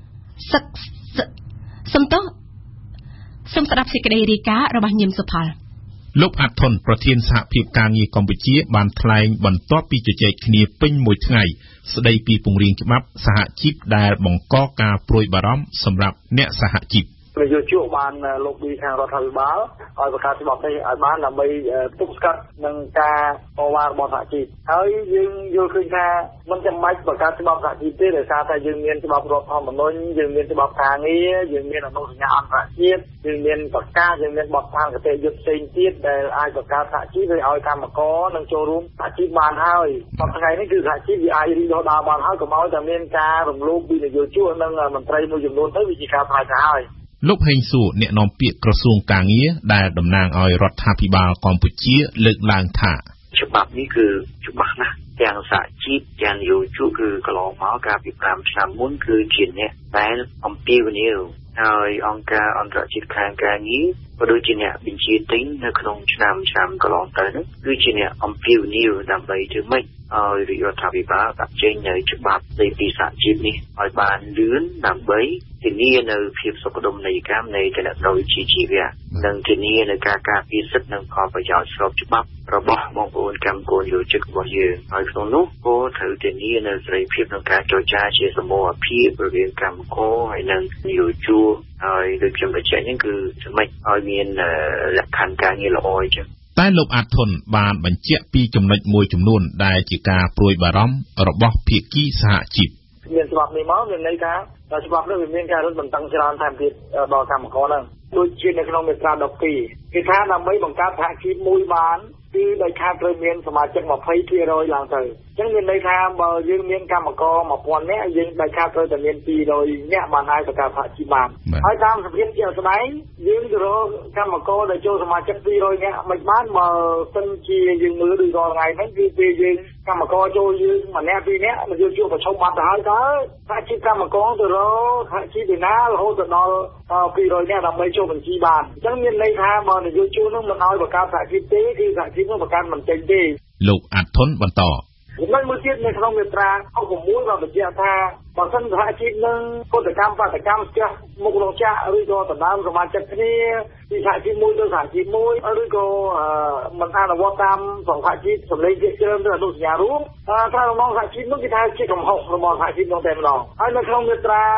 សំស្ដាប់សេចក្តីរាយការណ៍របស់ញឹមសុផលលោកអាត់ថុនប្រធានសហភាពការងារកម្ពុជាបានថ្លែងបន្ទាប់ពីជជែកគ្នាពេញមួយថ្ងៃស្ដីពីពង្រៀងច្បាប់សហជីពដែលបង្កការព្រួយបារម្ភសម្រាប់អ្នកសហជីពនយោជកបានលោកពីខាងរដ្ឋាភិបាលឲ្យបង្កើតច្បាប់នេះឲ្យបានដើម្បីទប់ស្កាត់នឹងការតវ៉ារបស់សហជីពហើយយើងយល់ឃើញថាមិនចាំបាច់បង្កើតច្បាប់សហជីពទេដោយសារតែយើងមានច្បាប់រដ្ឋធម្មនុញ្ញយើងមានច្បាប់ការងារយើងមានអនុសញ្ញាអន្តរជាតិយើងមានប្រកាសយើងមានបទដ្ឋានគតិយុត្តផ្សេងទៀតដែលអាចបង្កើតសហជីពឲ្យកម្មករនឹងចូលរួមសហជីពបានហើយប៉ុន្តែថ្ងៃនេះគឺសហជីពវាអាចរីកដុះដាលបានហើយកុំឲ្យតែមានការរំលោភពីនយោជកនិងមន្ត្រីមួយចំនួនទៅវាជាការផ្លាស់ទៅហើយលោកហេងសួរអ្នកនាំពាក្យក្រសួងការងារដែលតំណាងឲ្យរដ្ឋាភិបាលកម្ពុជាលើកឡើងថាច្បាប់នេះគឺច្បាស់ណាស់ទាំងសហជីពទាំងនយោជកគឺកន្លងមកកាលពី5ឆ្នាំមុនគឺជាអ្នកដែលអំពាវនាវហើយអង្គការអន្តរជាតិខាងការងារក៏ដូចជាអ្នកបញ្ជាទិញនៅក្នុងឆ្នាំកន្លងទៅនោះគឺជាអ្នកអំពាវនាវដើម្បីធ្វើម៉េចឲ្យរដ្ឋាភិបាលដាក់ចេញនូវច្បាប់ស្តីពីសហជីពនេះឲ្យបានលឿនដើម្បីធានានៅភាពសុខដុមនីយកម្មនៃគណៈប្រវិជាជីវៈនិងធានានៅការការពារសិទ្ធិនិងផលប្រយោជន៍ស្របច្បាប់របស់បងប្អូនកម្មករយោជករបស់យើងហើយក្នុងនោះក៏ត្រូវធានានៅសេរីភាពក្នុងការចរចាជាសមូហភាពរវាងកម្មករហើយនិងនយោជកហើយដូចខ្ញុំបញ្ជាក់ហ្នឹងគឺសម្រាប់ឲ្យមានលក្ខខណ្ឌការងារល្អអញ្ចឹងតែលោកអាត់ថុនបានបញ្ជាក់ពីចំណុចមួយចំនួនដែលជាការព្រួយបារម្ភរបស់ភាគីសហជីពមានច្បាប់នេះមកមានន័យថាច្បាប់នេះវាមានការរឹតបន្តឹងច្រើនថែមទៀតដល់កម្មករហ្នឹងដូចជានៅក្នុងមាត្រា12គេថាដើម្បីបង្កើតសហជីពមួយបានគឺដោយខាតត្រូវមានសមាជិក 20% ឡើងទៅអញ្ចឹងមានន័យថាបើយើងមានកម្មករ 1000 នាក់យើងដោយខាតត្រូវតែមាន 200 នាក់បានហើយបង្កើតសហជីពបានហើយតាមសភាពជាក់ស្ដែងយើងទៅរកកម្មករដែលចូលសមាជិក 200 នាក់មិនបានបើសិនជាយើងមើលដូចរាល់ថ្ងៃហ្នឹងគឺពេលយើងកម្មករចូលយើងម្នាក់ពីរនាក់នយោជកប្រឈមបាត់ទៅហើយតើសហជីពកម្មករទៅរកសហជីពឯណារហូតដល់200 នាក់ដើម្បីចូលបញ្ជីបានអញ្ចឹងមានន័យថាបើនយោជកនោះមិនឲ្យបង្កើតសហជីពទេគឺសហជីពនោះបង្កើតមិនចេញទេលោកអាត់ថុនបន្តចំណុចមួយទៀតនៅក្នុងមាត្រា6បានបញ្ជាក់ថាបើសិនសហជីពនឹងពុតកម្មបាតកម្មស្ទះមុខរោងចក្រឬក៏ដណ្ដើមសមាជិកគ្នាពីសហជីពមួយទៅសហជីពមួយឬក៏មិនអនុវត្តតាមសហជីពសម្លេងជាច្រើនទៅអនុសញ្ញារួមថាក្នុងសហជីពនោះគេថាជាកំហុសរបស់សហជីពនោះតែម្ដងហើយនៅក្នុងមាត្រា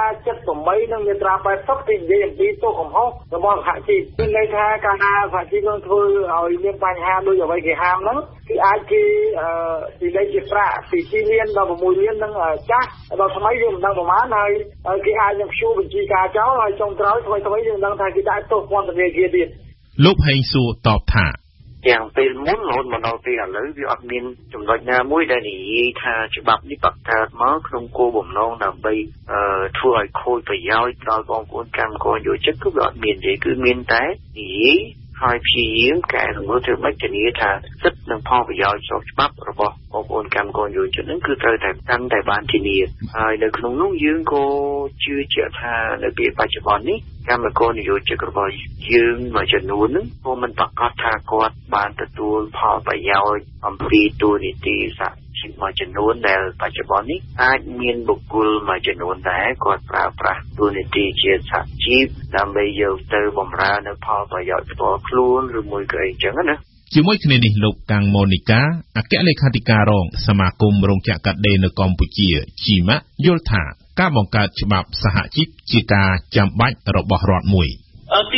78និងមាត្រា80គេនិយាយអំពីទោសកំហុសរបស់សហជីពមានន័យថាកាលណាសហជីពនឹងធ្វើឲ្យមានបញ្ហាដូចអ្វីគេហាមហ្នឹងគឺអាចគេពីលេខជាប្រាក់ពី2លានដល់6លាននឹងចាស់ដល់ថ្មីយើងមិនដឹងប្រហែលហើយគេអាចនឹងព្យួរបញ្ជីការចោលហើយចុងក្រោយថ្មីយើងដឹងថាគេដាក់ទោសពន្ធនាគារទៀតលោកហេងសួរតបថាទាំងពេលមុនរហូតមកដល់ពេលឥឡូវវាអត់មានចំណុចណាមួយដែលនិយាយថាច្បាប់នេះបង្កើតមកក្នុងគោលបំណងដើម្បីធ្វើឲ្យខូចប្រយោជន៍ដល់បងប្អូនកម្មករយោជិតគឺវាអត់មានទេគឺមានតែនិយាយហើយព្យាយាមកែសម្រួលធ្វើម៉េចធានាថាសិទ្ធិនិងផលប្រយោជន៍ស្របច្បាប់របស់បងប្អូនកម្មករយោជិតហ្នឹងគឺត្រូវតែកាន់តែបានធានាហើយនៅក្នុងនោះយើងក៏ជឿជាក់ថានៅពេលបច្ចុប្បន្ននេះកម្មករនិយោជិតរបស់យើងមួយចំនួនហ្នឹងក៏មិនប្រកាសថាគាត់បានទទួលផលប្រយោជន៍អំពីទូនីតិសហជីពមួយចំនួនដែលបច្ចុប្បន្ននេះអាចមានបុគ្គលមួយចំនួនដែរគាត់ប្រើប្រាស់ទូនីតិជាសហជីពដើម្បីយកទៅបម្រើនៅផលប្រយោជន៍ផ្ទាល់ខ្លួនឬមួយក៏អីចឹងណាជាមួយគ្នានេះលោកកាំងម៉ូនីកាអគ្គលេខាធិការរងសមាគមរោងចក្រកាត់ដេរនៅកម្ពុជាជីម៉ាក់យល់ថាការបង្កើតច្បាប់សហជីពជាការចាំបាច់របស់រដ្ឋមួយទី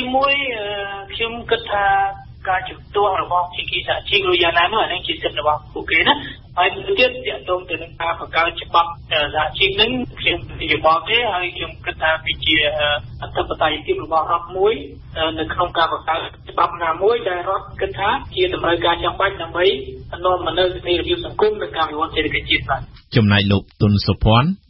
1ខ្ញុំគិតថាការជំទាស់របស់ភាគីសហជីពឬយ៉ាងណានោះអានេះជាសិទ្ធិរបស់ពួកគេណាហើយមួយទៀតទាក់ទងទៅនឹងការបង្កើតច្បាប់សហជីពនឹងខ្ញុំនិយាយមកទេហើយខ្ញុំគិតថាវាជាអធិបតេយ្យភាពរបស់រដ្ឋមួយនៅក្នុងការបង្កើតច្បាប់ណាមួយដែលរដ្ឋគិតថាជាតម្រូវការចាំបាច់ដើម្បីនាំមកនូវសេរីភាពសង្គមនិងការវិវត្តសេដ្ឋកិច្ចជាតិបាទចំណែកលោកទុនសុភ័ណ្ឌ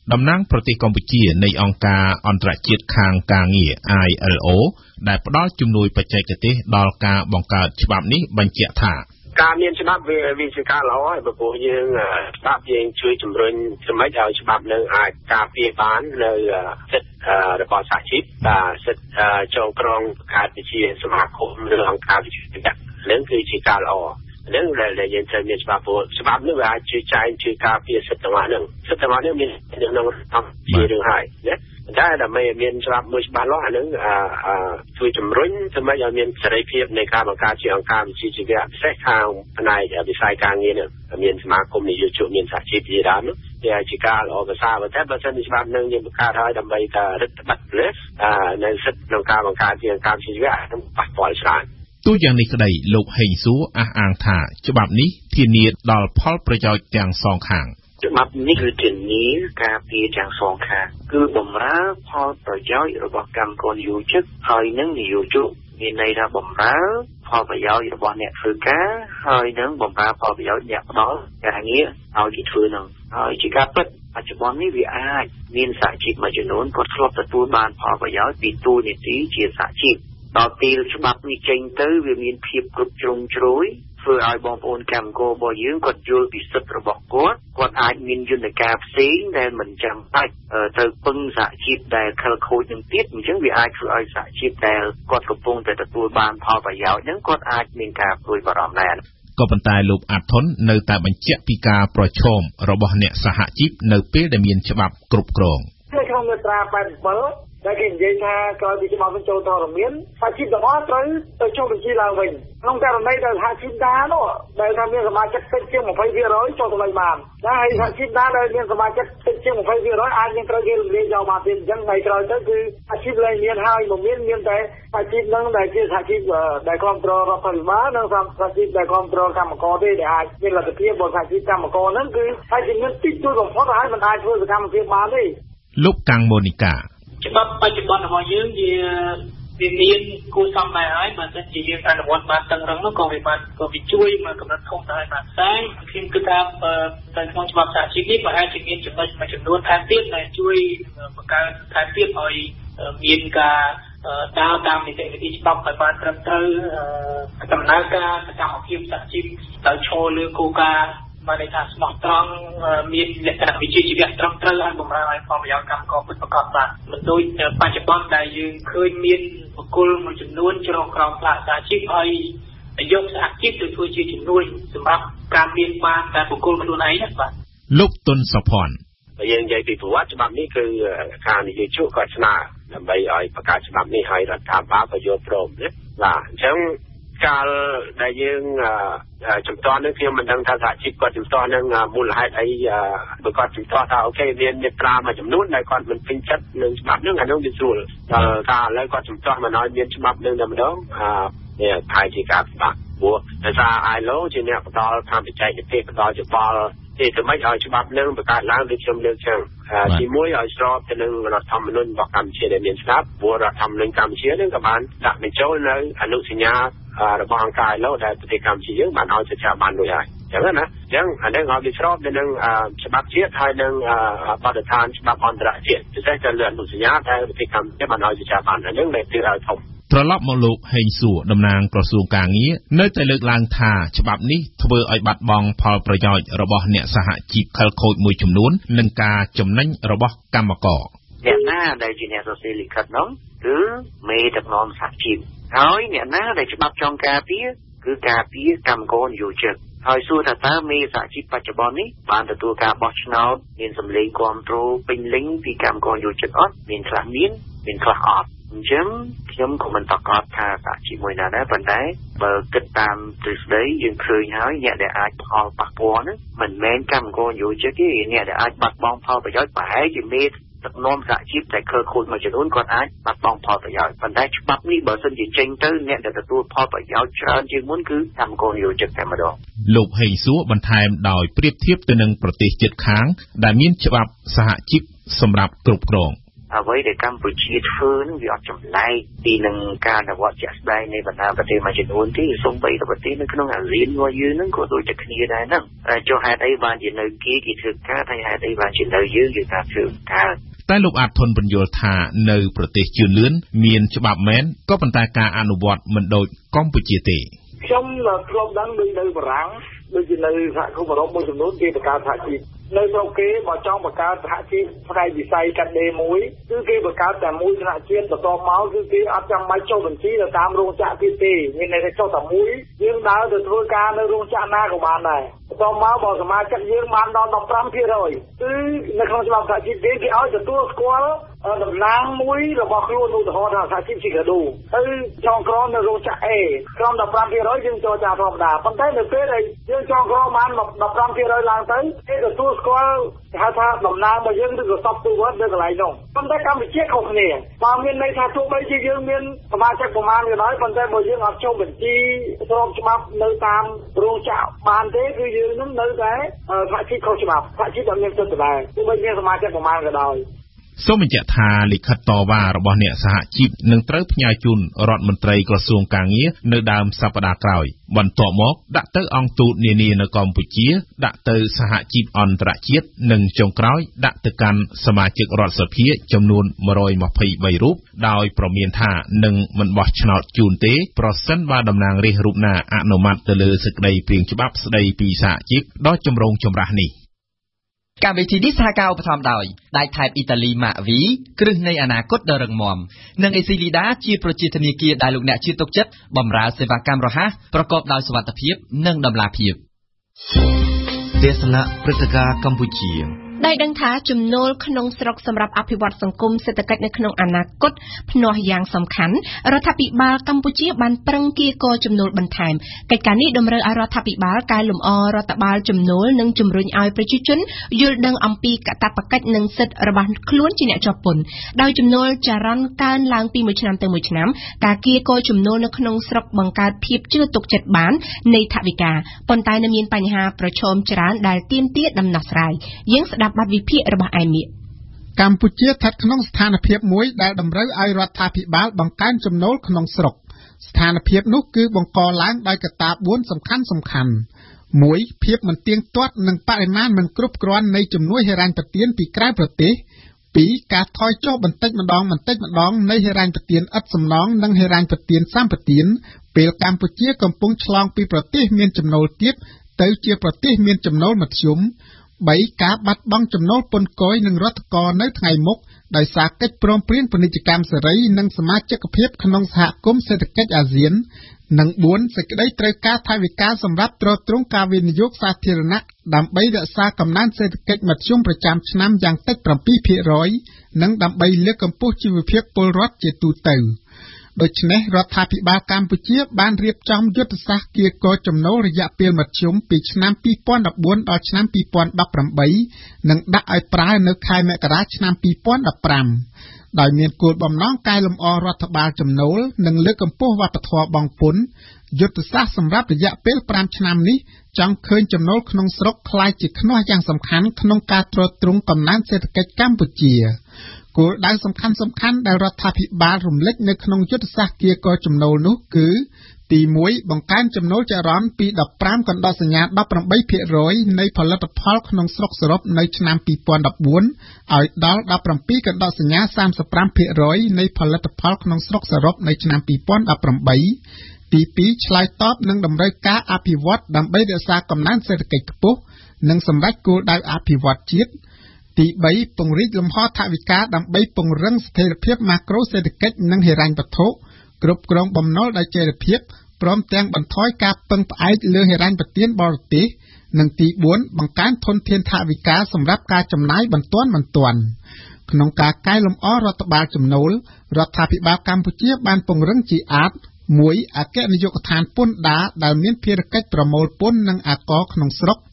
តំណាងប្រទេសកម្ពុជានៃអង្គការអន្តរជាតិខាងការងារ ILO ដែលផ្ដល់ជំនួយបច្ចេកទេសដល់ការបង្កើតច្បាប់នេះបញ្ជាក់ថាការមានច្បាប់វាជាការល្អហើយព្រោះយើងច្បាប់យើងជួយជំរុញសម្រាប់ឲ្យច្បាប់នឹងអាចការពារបាននៅសិទ្ធិរបស់សហជីពសិទ្ធិចូលក្រងបង្កើតវិជាសមាគមឬអង្គការវិជានឹងគឺជាការល្អនឹងដែលយើងត្រូវមានច្បាប់ព្រោះច្បាប់នេះវាអាចជួយចែងជួយការពារសិទ្ធិទាំងហ្នឹងសិទ្ធិទាំងហ្នឹងមានក្នុងកម្មជារឿងហើយណាតែដើម្បីមានច្បាប់មួយច្បាស់លាស់អានឹងជួយជំរុញសម្រាប់ឲ្យមានសេរីភាពនៃការបង្កើតជាអង្គការវិជាជីវៈពិសេសខាងផ្នែកវិស័យការងារនេះមានសមាគមនយោជកមានសហជីពជាដើមនោះវាជាការល្អប្រសើរតែបើសិនជាច្បាប់នឹងយើងបង្កើតឲ្យដើម្បីការរឹតបន្តឹងនៅសិទ្ធិក្នុងការបង្កើតជាអង្គការវិជាជីវៈនឹងប៉ះពាល់ច្រើនទោះយ៉ាងនេះក្តីលោកហេងសួរអះអាងថាច្បាប់នេះធានាដល់ផលប្រយោជន៍ទាំងសងខាងច្បាប់នេះគឺធានាការពារទាំងសងខាងគឺបម្រើផលប្រយោជន៍របស់កម្មករនិយោជិតហើយនឹងនិយោជកមានន័យថាបម្រើផលប្រយោជន៍របស់អ្នកធ្វើការហើយនឹងបម្រើផលប្រយោជន៍អ្នកផ្ដល់ការងារឲ្យគេធ្វើនឹងហើយជាការពិតបច្ចុប្បន្ននេះវាអាចមានសហជីពមួយចំនួនគាត់ធ្លាប់ទទួលបានផលប្រយោជន៍ពីទូនីតិជាសហជីពដល់ពេលច្បាប់នេះចេញទៅវាមានភាពគ្រប់ជ្រុងជ្រោយធ្វើឲ្យបងប្អូនកម្មកររបស់យើងគាត់យល់ពីសិទ្ធិរបស់គាត់អាចមានយន្តការផ្សេងដែលមិនចាំបាច់ទៅពឹងសហជីពដែលខិលខូចនឹងទៀតអញ្ចឹងវាអាចធ្វើឲ្យសហជីពដែលគាត់កំពុងតែទទួលបានផលប្រយោជន៍ហ្នឹងគាត់អាចមានការព្រួយបារម្ភដែរក៏ប៉ុន្តែលោកអាត់ថុននៅតែបញ្ជាក់ពីការប្រឈមរបស់អ្នកសហជីពនៅពេលដែលមានច្បាប់គ្រប់គ្រងក្នុងមាត្រា87ដែលគេនិយាយថាក្រោយពីច្បាប់បញ្ចូលធរមានសហជីពទាំងអស់ត្រូវទៅចុះបញ្ជីឡើងវិញក្នុងករណីដែលសហជីពណានោះដែលថាមានសមាជិកតិចជាង 20% ចុះទៅវិញបានតែហើយសហជីពណាដែលមានសមាជិកតិចជាង 20% អាចនឹងត្រូវគេរំលាយយកមកទៀតអញ្ចឹងថ្ងៃក្រោយទៅគឺសហជីពលែងមានហើយមិនមានតែសហជីពនឹងដែលជាសហជីពដែលគ្រប់គ្រងរដ្ឋាភិបាលនិងសហជីពដែលគ្រប់គ្រងកម្មករទេដែលអាចមានលទ្ធភាពរបស់សហជីពកម្មករហ្នឹងគឺហើយជាមានតិចតួចបំផុតហើយមិនអាចធ្វើសកម្មភាពបានទេលោកកាំងម៉ូនីកាច្បាប់បច្ចុប្បន្នរបស់យើងវាមានគួរសមដែរហើយបើសិនជាយើងអនុវត្តបានតឹងរឹងនោះក៏វាជួយមកកម្រិតធំទៅហើយបាទតែខ្ញុំគិតថានៅក្នុងច្បាប់សហជីពនេះក៏អាចជាមានចំណុចមួយចំនួនថែមទៀតដែលជួយបង្កើនថែមទៀតឲ្យមានការដើរតាមនីតិវិធីច្បាប់ឲ្យបានត្រឹមត្រូវដំណើរការសកម្មភាពសហជីពត្រូវឈរលើគោលការណ៍បានន័យថាស្មោះត្រង់មានលក្ខណៈវិជ្ជាជីវៈត្រឹមត្រូវហើយបម្រើឲ្យផលប្រយោជន៍កម្មករពិតប្រាកដបាទមិនដូចបច្ចុប្បន្នដែលយើងឃើញមានបុគ្គលមួយចំនួនជ្រកក្រោមផ្លាកសហជីពឲ្យយកសហជីពទៅធ្វើជាជំនួយសម្រាប់ការមានបានតែបុគ្គលខ្លួនឯងណាបាទលោកតុនសុផាន់យើងនិយាយពីប្រវត្តិច្បាប់នេះគឺការនិយោជកគាត់ស្នើដើម្បីឲ្យបង្កើតច្បាប់នេះឲ្យរដ្ឋាភិបាលក៏យល់ព្រមណាបាទអញ្ចឹងកាលដែលយើងជំទាស់នឹងខ្ញុំមិនដឹងថាសហជីពគាត់ជំទាស់នឹងមូលហេតុអីបើគាត់ជំទាស់ថាអូខេមានមាត្រាមួយចំនួនដែលគាត់មិនពេញចិត្តនឹងច្បាប់នឹងអានោះវាស្រួលដល់ការឥឡូវគាត់ជំទាស់មិនឲ្យមានច្បាប់នឹងតែម្ដងនេះហើយជាការពិបាកព្រោះដោយសារ ILO ជាអ្នកផ្ដល់តាមបច្ចេកទេសផ្ដល់យោបល់ទីទៅមិនឲ្យច្បាប់នឹងបង្កើតឡើងដូចខ្ញុំលើកចឹងទីមួយឲ្យស្របទៅនឹងរដ្ឋធម្មនុញ្ញរបស់កម្ពុជាដែលមានស្រាប់ព្រោះរដ្ឋធម្មនុញ្ញកម្ពុជានឹងក៏បានដាក់បញ្ចូលនៅអនុសញ្ញារបស់អង្គការ ILO ដែលប្រទេសកម្ពុជាយើងបានឲ្យសិទ្ធិបានដូចហើយចឹងណាអញ្ចឹងអានេះឲ្យវាស្របទៅនឹងច្បាប់ជាតិហើយនឹងបទដ្ឋានច្បាប់អន្តរជាតិពិសេសទៅលើអនុសញ្ញាដែលប្រទេសកម្ពុជាបានឲ្យសិទ្ធិបានអានេះដែលគឺឲ្យធំត្រឡប់មកលោកហេងសួរតំណាងក្រសួងការងារនៅតែលើកឡើងថាច្បាប់នេះធ្វើឲ្យបាត់បង់ផលប្រយោជន៍របស់អ្នកសហជីពខិលខូចមួយចំនួននិងការចំណេញរបស់កម្មករអ្នកណាដែលជាអ្នកសរសេរលិខិតនោះគឺមេដឹកនាំសហជីពហើយអ្នកណាដែលច្បាប់ចង់ការពារគឺការពារកម្មករនិយោជកហើយសួរថាតើមេសហជីពបច្ចុប្បន្ននេះបានទទួលការបោះឆ្នោតមានសម្លេងគ្រប់គ្រងពេញលេញពីកម្មករនិយោជកអត់មានខ្លះមានខ្លះអត់អញ្ចឹងខ្ញុំក៏មិនប្រកាសថាសហជីពមួយណាដែរប៉ុន្តែបើគិតតាមទ្រឹស្ដីយើងឃើញហើយអ្នកដែលអាចផលប៉ះពាល់ហ្នឹងមិនមែនកម្មករនិយោជកទេអ្នកដែលអាចបាត់បង់ផលប្រយោជន៍ប្រហែលជាមេដឹកនាំសហជីពដែលខិលខូចមួយចំនួនគាត់អាចបាត់បង់ផលប្រយោជន៍ប៉ុន្តែច្បាប់នេះបើសិនជាចេញទៅអ្នកដែលទទួលផលប្រយោជន៍ច្រើនជាងមុនគឺកម្មករនិយោជកតែម្ដងលោកហេងសួរបន្ថែមដោយប្រៀបធៀបទៅនឹងប្រទេសជិតខាងដែលមានច្បាប់សហជីពសម្រាប់គ្រប់គ្រងអ្វីដែលកម្ពុជាធ្វើនឹងវាអត់ចម្លែកពីនឹងការអនុវត្តជាក់ស្ដែងនៃបណ្ដាប្រទេសមួយចំនួនទេសូម្បីតែប្រទេសនៅក្នុងអាស៊ានរបស់យើងនឹងក៏ដូចតែគ្នាដែរហ្នឹងចុះហេតុអីបានជានៅគេធ្វើការហើយហេតុអីបានជានៅយើងថាធ្វើការតែលោកអាតធុនបញ្យល់ថានៅប្រទេសជឿនលឿនមានច្បាប់មែនក៏ប៉ុន្តែការអនុវត្តមិនដូចកម្ពុជាទេខ្ញុំធ្លាប់ដឹងដូចនៅបារាំងដូចជានៅសហគមន៍អឺរ៉ុបមួយចំនួនគេបង្កើតសហជីពនៅស្រុកគេបើចង់បង្កើតសហជីពផ្នែកវិស័យកាត់ដេរមួយគឺគេបង្កើតតែមួយថ្នាក់ជាតិបន្ទាប់មកគឺគេអត់ចាំបាច់ចុះបញ្ជីទៅតាមរោងចក្រទៀតទេមានន័យថាចុះតែមួយយើងដើរទៅធ្វើការនៅរោងចក្រណាក៏បានដែរបន្ទាប់មកបើសមាជិកយើងបានដល់ 15% គឺនៅក្នុងច្បាប់សហជីពគេឲ្យទទួលស្គាល់តំណាងមួយរបស់ខ្លួនឧទាហរណ៍ថាសហជីពជាកាដូទៅចងក្រងនៅរោងចក្រ A ក្រោម 15% យើងចូលចាធម្មតាប៉ុន្តែនៅពេលដែលយើងចងក្រងបាន 15% ឡើងទៅគេទទួលស្គាល់ហៅថាតំណាងរបស់យើងឬក៏សពទូវត្តនៅកន្លែងនោះប៉ុន្តែកម្ពុជាខុសគ្នាបើមានន័យថាទោះបីជាយើងមានសមាជិកប្រមាណក៏ដោយប៉ុន្តែបើយើងអត់ចុះបញ្ជីស្របច្បាប់នៅតាមរោងចក្របានទេគឺយើងនឹងនៅតែសហជីពខុសច្បាប់សហជីពអត់មានសិទ្ធិដែរទោះបីមានសមាជិកប្រមាណក៏ដោយសូមបញ្ជាក់ថាលិខិតតវ៉ារបស់អ្នកសហជីពនឹងត្រូវផ្ញើជូនរដ្ឋមន្ត្រីក្រសួងកាងារនៅដើមសប្តាហ៍ក្រោយបន្ទាប់មកដាក់ទៅអង្គទូតនានានៅកម្ពុជាដាក់ទៅសហជីពអន្តរជាតិនិងចុងក្រោយដាក់ទៅកាន់សមាជិករដ្ឋសភាចំនួន123រូបដោយប្រមានថានឹងមិនបោះឆ្នោតជូនទេប្រសិនបើតំណាងរាស្ត្ររូបណាអនុម័តទៅលើសេចក្តីព្រាងច្បាប់ស្តីពីសហជីពដ៏ចម្រូងចម្រាសនេះកម្មវិធីនេះសហការឧបត្ថម្ភដោយដៃថែបអ៊ីតាលីម៉ាវីគ្រឹះនៃអនាគតដ៏រឹងមាំនិងអេស៊ីលីដាជាប្រជាធនាគារដែលលោកអ្នកជឿទុកចិត្តបម្រើសេវាកម្មរហ័សប្រកបដោយសុវត្ថិភាពនិងតម្លាភាពទេសនាព្រឹត្តិការណ៍កម្ពុជាដែលដឹងថាចំណូលក្នុងស្រុកសម្រាប់អភិវឌ្ឍសង្គមសេដ្ឋកិច្ចនៅក្នុងអនាគតភ្នាស់យ៉ាងសំខាន់រដ្ឋាភិបាលកម្ពុជាបានប្រឹងគៀកចំណូលបន្ថែមកិច្ចការនេះតម្រូវឲ្យរដ្ឋាភិបាលកែលម្អរដ្ឋបាលចំណូលនិងជំរុញឲ្យប្រជាជនយល់ដឹងអំពីកាតព្វកិច្ចនិងសិទ្ធិរបស់ខ្លួនជាអ្នកជាប់ពន្ធដោយចំណូលចរន្តកើនឡើងពីមួយឆ្នាំទៅមួយឆ្នាំការគៀកចំណូលនៅក្នុងស្រុកបង្កើតភាពជឿទុកចិត្តបាននៃថវិកាប៉ុន្តែនៅមានបញ្ហាប្រឈមច្រើនដែលទាមទារដំណោះស្រាយយើងស្ដាប់បាត់វិភាគរបស់អែមៀកម្ពុជាស្ថិតក្នុងស្ថានភាពមួយដែលតម្រូវឲ្យរដ្ឋាភិបាលបង្កើនចំណូលក្នុងស្រុកស្ថានភាពនោះគឺបង្កឡើងដោយកត្តា4សំខាន់ៗ 1. ភាពមិនទៀងទាត់និងបរិមាណមិនគ្រប់គ្រាន់នៃជំនួយហិរញ្ញប្បទានពីក្រៅប្រទេស 2. ការថយចុះបន្តិចម្ដងនៃហិរញ្ញប្បទានឥតសំណងនិងហិរញ្ញប្បទានសម្បទានពេលកម្ពុជាកំពុងឆ្លងពីប្រទេសមានចំណូលទាបទៅជាប្រទេសមានចំណូលមធ្យម 3. ការបាត់បង់ចំណូលពន្ធគយនិងរដ្ឋករនៅថ្ងៃមុខដោយសារកិច្ចព្រមព្រៀងពាណិជ្ជកម្មសេរីនិងសមាជិកភាពក្នុងសហគមន៍សេដ្ឋកិច្ចអាស៊ាននិង 4. សេចក្តីត្រូវការថវិកាសម្រាប់ទ្រទ្រង់ការវិនិយោគសាធារណៈដើម្បីរក្សាកំណើនសេដ្ឋកិច្ចមធ្យមប្រចាំឆ្នាំយ៉ាងតិច 7% និងដើម្បីលើកកម្ពស់ជីវភាពពលរដ្ឋជាទូទៅដូច្នេះរដ្ឋាភិបាលកម្ពុជាបានរៀបចំយុទ្ធសាស្ត្រគៀកចំណូលរយៈពេលមធ្យមពីឆ្នាំ 2014 ដល់ឆ្នាំ 2018 និងដាក់ឲ្យប្រើនៅខែមករាឆ្នាំ 2015 ដោយមានគោលបំណងកែលម្អរដ្ឋបាលចំណូលនិងលើកកម្ពស់វប្បធម៌បង់ពន្ធយុទ្ធសាស្ត្រសម្រាប់រយៈពេល 5 ឆ្នាំនេះចង់ឃើញចំណូលក្នុងស្រុកក្លាយជាខ្នោះយ៉ាងសំខាន់ក្នុងការទ្រទ្រង់កំណើនសេដ្ឋកិច្ចកម្ពុជាគោលដៅសំខាន់ៗដែលរដ្ឋាភិបាលរំលេចនៅក្នុងយុទ្ធសាស្ត្រគៀកចំណូលនោះគឺទី 1 បង្កើនចំណូលចរន្តពី 15 កណ្ដោសញ្ញា 18% នៃផលិតផលក្នុងស្រុកសរុបនៅឆ្នាំ 2014 ឲ្យដល់ 17 កណ្ដោសញ្ញា 35% នៃផលិតផលក្នុងស្រុកសរុបនៅឆ្នាំ 2018 ទី 2 ឆ្លើយតបនឹងតម្រូវការអភិវឌ្ឍដើម្បីរក្សាកំណើនសេដ្ឋកិច្ចខ្ពស់និងសម្រេចគោលដៅអភិវឌ្ឍជាតិទី 3 ពង្រីកលំហថវិកាដើម្បីពង្រឹងស្ថិរភាពម៉ាក្រូសេដ្ឋកិច្ចនិងហិរញ្ញវត្ថុគ្រប់គ្រងបំណុលដោយចីរភាពព្រមទាំងបន្ថយការពឹងផ្អែកលើហិរញ្ញប្បទានបរទេសនិងទី 4 បង្កើនធនធានថវិកាសម្រាប់ការចំណាយបន្ទាន់ក្នុងការកែលម្អរដ្ឋបាលចំណូលរដ្ឋាភិបាលកម្ពុជាបានពង្រឹងជាអាត 1. អគ្គនាយកដ្ឋានពន្ធដារដែលមានភារកិច្ចប្រមូលពន្ធនិងអាករក្នុងស្រុក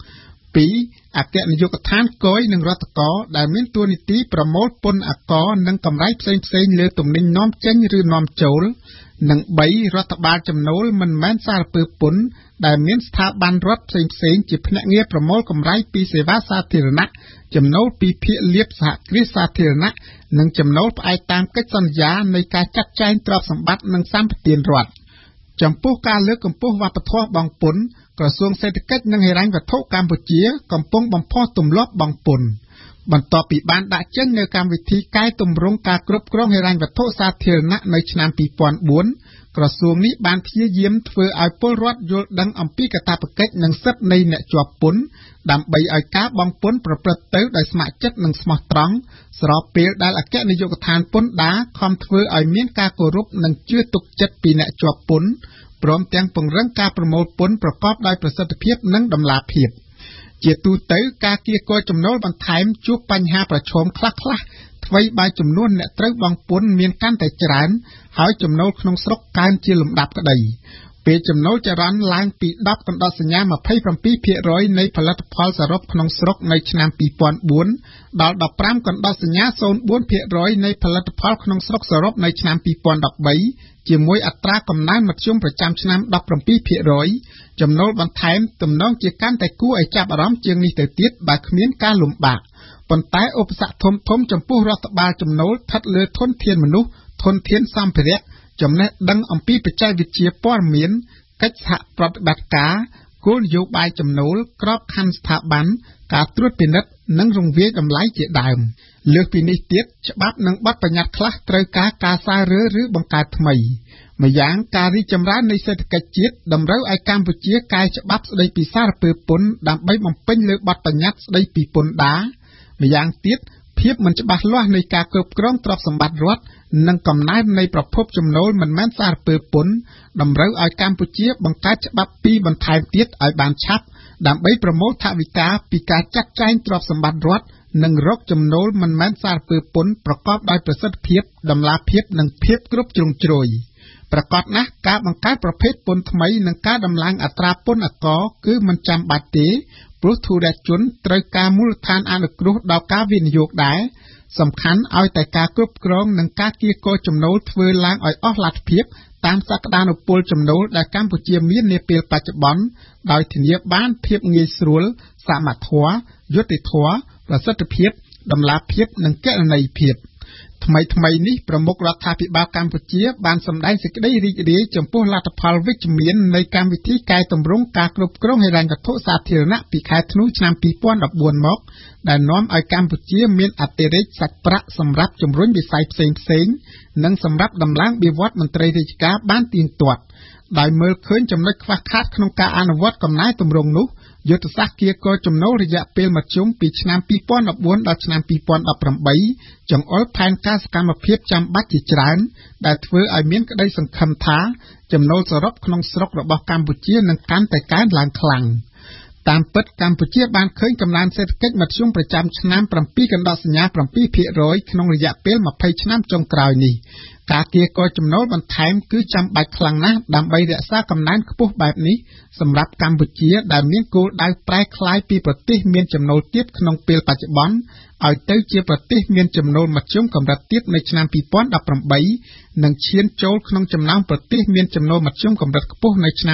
2. អគ្គនាយកដ្ឋានគយនិងរដ្ឋកោដែលមានតួនាទីប្រមូលពន្ធអាករនិងកម្រៃផ្សេងៗលើទំនិញនាំចេញឬនាំចូលនិង 3. រដ្ឋបាលចំណូលមិនមែនសារពើពន្ធដែលមានស្ថាប័នរដ្ឋផ្សេងៗជាភ្នាក់ងារប្រមូលកម្រៃពីសេវាសាធារណៈចំណូលពីភាគលាភសហគ្រាសសាធារណៈនិងចំណូលផ្អែកតាមកិច្ចសន្យានៃការចាត់ចែងទ្រព្យសម្បត្តិនិងសម្បទានរដ្ឋចំពោះការលើកកម្ពស់វប្បធម៌បង់ពន្ធក្រសួងសេដ្ឋកិច្ចនិងហិរញ្ញវត្ថុកម្ពុជាកំពុងបំផុសទម្លាប់បង់ពន្ធបន្ទាប់ពីបានដាក់ចេញនូវកម្មវិធីកែតម្រង់ការគ្រប់គ្រងហិរញ្ញវត្ថុសាធារណៈនៅឆ្នាំ2004ក្រសួងនេះបានព្យាយាមធ្វើឲ្យពលរដ្ឋយល់ដឹងអំពីកាតព្វកិច្ចនិងសិទ្ធិនៃអ្នកជាប់ពន្ធដើម្បីឲ្យការបង់ពន្ធប្រព្រឹត្តទៅដោយស្ម័គ្រចិត្តនិងស្មោះត្រង់ស្របពេលដែលអគ្គនាយកដ្ឋានពន្ធដារខំធ្វើឲ្យមានការគោរពនិងជឿទុកចិត្តពីអ្នកជាប់ពន្ធព្រមទាំងពង្រឹងការប្រមូលពន្ធប្រកបដោយប្រសិទ្ធភាពនិងតម្លាភាពជាទូទៅការគៀកគរចំណូលបន្ថែមជួបបញ្ហាប្រឈមខ្លះៗថ្មីបើចំនួនអ្នកត្រូវបង់ពន្ធមានកាន់តែច្រើនហើយចំណូលក្នុងស្រុកកើនជាលំដាប់ក្តីពេលចំណូលចរន្តឡើងពី10កណ្ដោសញ្ញា 27% នៃផលិតផលសរុបក្នុងស្រុកនៅឆ្នាំ2004ដល់15កណ្ដោសញ្ញា 0.4% នៃផលិតផលក្នុងស្រុកសរុបនៅឆ្នាំ2013ជាមួយអត្រាកំណើនមធ្យមប្រចាំឆ្នាំ 17% ចំណូលបន្ថែមទំនងជាកាន់តែគួរឲ្យចាប់អារម្មណ៍ជាងនេះទៅទៀតបើគ្មានការលំបាកប៉ុន្តែឧបសគ្គធំចំពោះរដ្ឋបាលចំណូលស្ថិតលើធនធានមនុស្សធនធានសម្ភារៈចំណេះដឹងអំពីបច្ចេកវិទ្យាព័ត៌មានកិច្ចសហប្រតិបត្តិការគោលនយោបាយចំណូលក្របខ័ណ្ឌស្ថាប័នការត្រួតពិនិត្យនិងរង្វាយតម្លៃជាដើមលើសពីនេះទៀតច្បាប់និងបទបញ្ញត្តិខ្លះត្រូវការការសាររើឬបង្កើតថ្មីម្យ៉ាងការរីកចម្រើននៃសេដ្ឋកិច្ចជាតិតម្រូវឲ្យកម្ពុជាកែច្បាប់ស្តីពីសារពើពន្ធដើម្បីបំពេញលើបទបញ្ញត្តិស្តីពីពន្ធដារម្យ៉ាងទៀតភាពមិនច្បាស់លាស់នៃការគ្រប់គ្រងទ្រព្យសម្បត្តិរដ្ឋនិងកំណើននៃប្រភពចំណូលមិនមែនសារពើពន្ធតម្រូវឲ្យកម្ពុជាបង្កើតច្បាប់ពីរបន្ថែមទៀតឲ្យបានឆាប់ដើម្បីប្រមូលថវិកាពីការចាត់ចែងទ្រព្យសម្បត្តិរដ្ឋនិងរកចំណូលមិនមែនសារពើពន្ធប្រកបដោយប្រសិទ្ធភាពតម្លាភាពនិងភាពគ្រប់ជ្រុងជ្រោយប្រកបណាស់ការបង្កើតប្រភេទពន្ធថ្មីនិងការដំឡើងអត្រាពន្ធអាករគឺមិនចាំបាច់ទេព្រោះធុរៈជនត្រូវការមូលដ្ឋានអនុគ្រោះដល់ការវិនិយោគដែរសំខាន់ឲ្យតែការគ្រប់គ្រងនិងការគៀកគរចំណូលធ្វើឡើងឲ្យអស់លទ្ធភាពតាមសក្តានុពលចំណូលដែលកម្ពុជាមាននាពេលបច្ចុប្បន្នដោយធានាបានភាពងាយស្រួលសមធម៌យុត្តិធម៌ប្រសិទ្ធភាពតម្លាភាពនិងគណនេយ្យភាពថ្មីនេះប្រមុខរដ្ឋាភិបាលកម្ពុជាបានសម្ដែងសេចក្តីរីករាយចំពោះលទ្ធផលវិជ្ជមាននៃកម្មវិធីកែតម្រង់ការគ្រប់គ្រងហិរញ្ញវត្ថុសាធារណៈពីខែធ្នូឆ្នាំ2014មកដែលនាំឲ្យកម្ពុជាមានអតិរេកសាច់ប្រាក់សម្រាប់ជំរុញវិស័យផ្សេងៗនិងសម្រាប់ដំឡើងវិវត្តមន្ត្រីរាជការបានទៀងទាត់ដោយមើលឃើញចំណុចខ្វះខាតក្នុងការអនុវត្តកំណែទម្រង់នោះយុទ្ធសាស្ត្រគៀកគរចំណូលរយៈពេលមធ្យមពីឆ្នាំ2014ដល់ឆ្នាំ2018ចង្អុលផែនការសកម្មភាពចាំបាច់ជាច្រើនដែលធ្វើឲ្យមានក្តីសង្ឃឹមថាចំណូលសរុបក្នុងស្រុករបស់កម្ពុជានឹងកាន់តែកើនឡើងខ្លាំងតាមពិតកម្ពុជាបានឃើញកំណើនសេដ្ឋកិច្ចមធ្យមប្រចាំឆ្នាំ7កណ្ដោសញ្ញា 7% ក្នុងរយៈពេល20ឆ្នាំចុងក្រោយនេះការគៀកគរចំណូលបន្ថែមគឺចាំបាច់ខ្លាំងណាស់ដើម្បីរក្សាកំណើនខ្ពស់បែបនេះសម្រាប់កម្ពុជាដែលមានគោលដៅប្រែក្លាយពីប្រទេសមានចំណូលទាបក្នុងពេលបច្ចុប្បន្នឲ្យទៅជាប្រទេសមានចំណូលមធ្យមកម្រិតទាបនៅឆ្នាំ2018និងឈានចូលក្នុងចំណោមប្រទេសមានចំណូលមធ្យមកម្រិតខ្ពស់នៅឆ្នាំ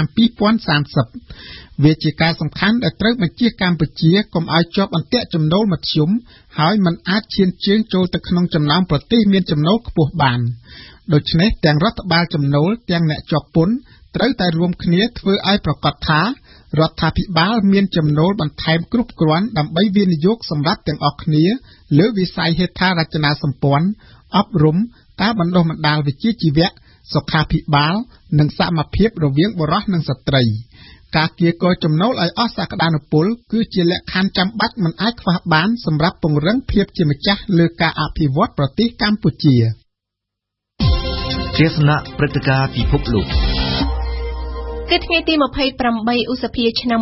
2030វាជាការសំខាន់ដែលត្រូវបញ្ជាកម្ពុជាកុំឲ្យជាប់អន្ទាក់ចំណូលមធ្យមហើយមិនអាចឈានជើងចូលទៅក្នុងចំណោមប្រទេសមានចំណូលខ្ពស់បានដូច្នេះទាំងរដ្ឋបាលចំណូលទាំងអ្នកជាប់ពន្ធត្រូវតែរួមគ្នាធ្វើឲ្យប្រកាសថារដ្ឋាភិបាលមានចំណូលបន្ថែមគ្រប់គ្រាន់ដើម្បីវិនិយោគសម្រាប់ទាំងអស់គ្នាលើវិស័យហេដ្ឋារចនាសម្ព័ន្ធអប់រំការបណ្ដុះបណ្ដាលវិជ្ជាជីវៈសុខាភិបាលនិងសមភាពរវាងបុរសនិងស្ត្រីការគៀកគរចំណូលឲ្យអស់សក្តានុពលគឺជាលក្ខខណ្ឌចាំបាច់មិនអាចខ្វះបានសម្រាប់ពង្រឹងភាពជាម្ចាស់លើការអភិវឌ្ឍប្រទេសកម្ពុជាទស្សនៈព្រឹត្តិការណ៍ពិភពលោកគឺថ្ងៃទី28ឧសភាឆ្នាំ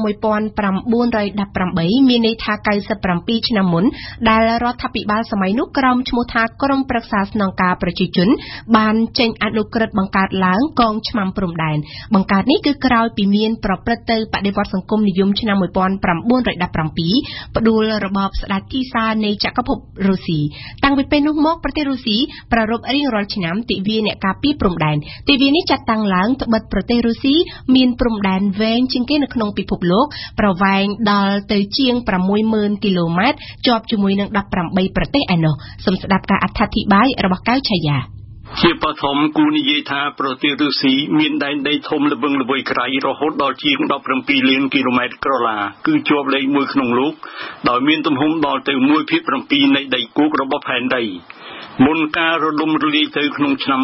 1918មានន័យថា97ឆ្នាំមុនដែលរដ្ឋាភិបាលសម័យនោះក្រោមឈ្មោះថាក្រមប្រឹក្សាស្នងការប្រជាជនបានចេញអនុក្រឹត្យបង្កើតឡើងកងឆ្មាំព្រំដែនបង្កើតនេះគឺក្រោយពីមានប្រព្រឹត្តទៅបដិវត្តន៍សង្គមនិយមឆ្នាំ1917ផ្ដួលរបបស្ដេចទីសានៃចក្រភពរុស្ស៊ីតាំងពីពេលនោះមកប្រទេសរុស្ស៊ីប្រារព្ធរៀងរាល់ឆ្នាំទិវាអ្នកការពារព្រំដែនទិវានេះចាត់តាំងឡើងត្បិតប្រទេសរុស្ស៊ីមានព្រំដែនវែងជាងគេនៅក្នុងពិភពលោកប្រវែងដល់ទៅជាង 60,000 គីឡូម៉ែត្រជាប់ជាមួយនឹង18ប្រទេសឯណោះសូមស្ដាប់ការអត្ថាធិប្បាយរបស់កៅឆាយាជាបឋមគូនិយាយថាប្រទេសរុស្ស៊ីមានដែនដីធំល្វឹងល្វើយក្រៃរហូតដល់ជាង17លានគីឡូម៉ែត្រក្រឡាគឺជាប់លេខ1ក្នុងលោកដោយមានទំហំដល់ទៅ 1/7 នៃដីគោករបស់ផែនដីមុនការរដុំរលាយទៅក្នុងឆ្នាំ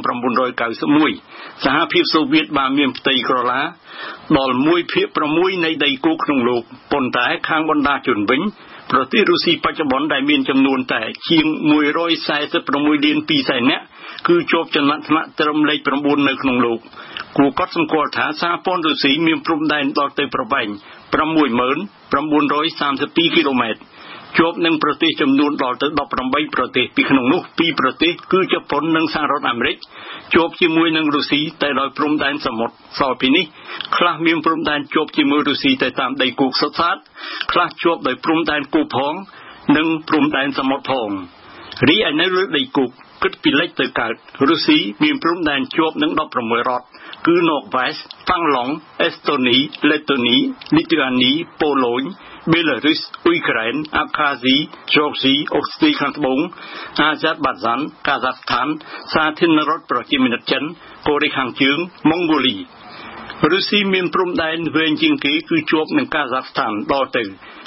1991សហភាពសូវៀតបានមានផ្ទៃក្រឡាដល់ 1/6 នៃដីគោកក្នុងលោកប៉ុន្តែខាងបណ្ដាជនវិញប្រទេសរុស្ស៊ីបច្ចុប្បន្នដែលមានចំនួនតែជាង146លាន2សែននាក់គឺជាប់ចំណាត់ថ្នាក់ត្រឹមលេខ9នៅក្នុងលោកគួរកត់សម្គាល់ថាសហព័ន្ធរុស្ស៊ីមានព្រំដែនដល់ទៅប្រវែង 6932 គីឡូម៉ែត្រជាប់នឹងប្រទេសចំនួនដល់ទៅ18ប្រទេសពីក្នុងនោះ2ប្រទេសគឺជប៉ុននិងសហរដ្ឋអាមេរិកជាប់ជាមួយនឹងរុស្ស៊ីតែដោយព្រំដែនសមុទ្រសល់ពីនេះខ្លះមានព្រំដែនជាប់ជាមួយរុស្ស៊ីតែតាមដីគោកសុទ្ធសាធខ្លះជាប់ដោយព្រំដែនគោកផងនិងព្រំដែនសមុទ្រផងរីឯនៅលើដីគោកគិតពីលិចទៅកើតរុស្ស៊ីមានព្រំដែនជាប់នឹង16រដ្ឋគឺ Northwest, Panglong, Estonie, Lettonie, Lithuanie, Poland, Belarus, Ukraine, Abkhazia, Georgia, Ossetia ខាងត្បូង Azerbaijan, Kazakhstan, សាធារណរដ្ឋប្រជាមានិតចិន កូរ៉េខាងជើង Mongolia រុស្ស៊ីមានព្រំដែនវែងជាងគេគឺជាប់នឹង Kazakhstan ដល់ទៅ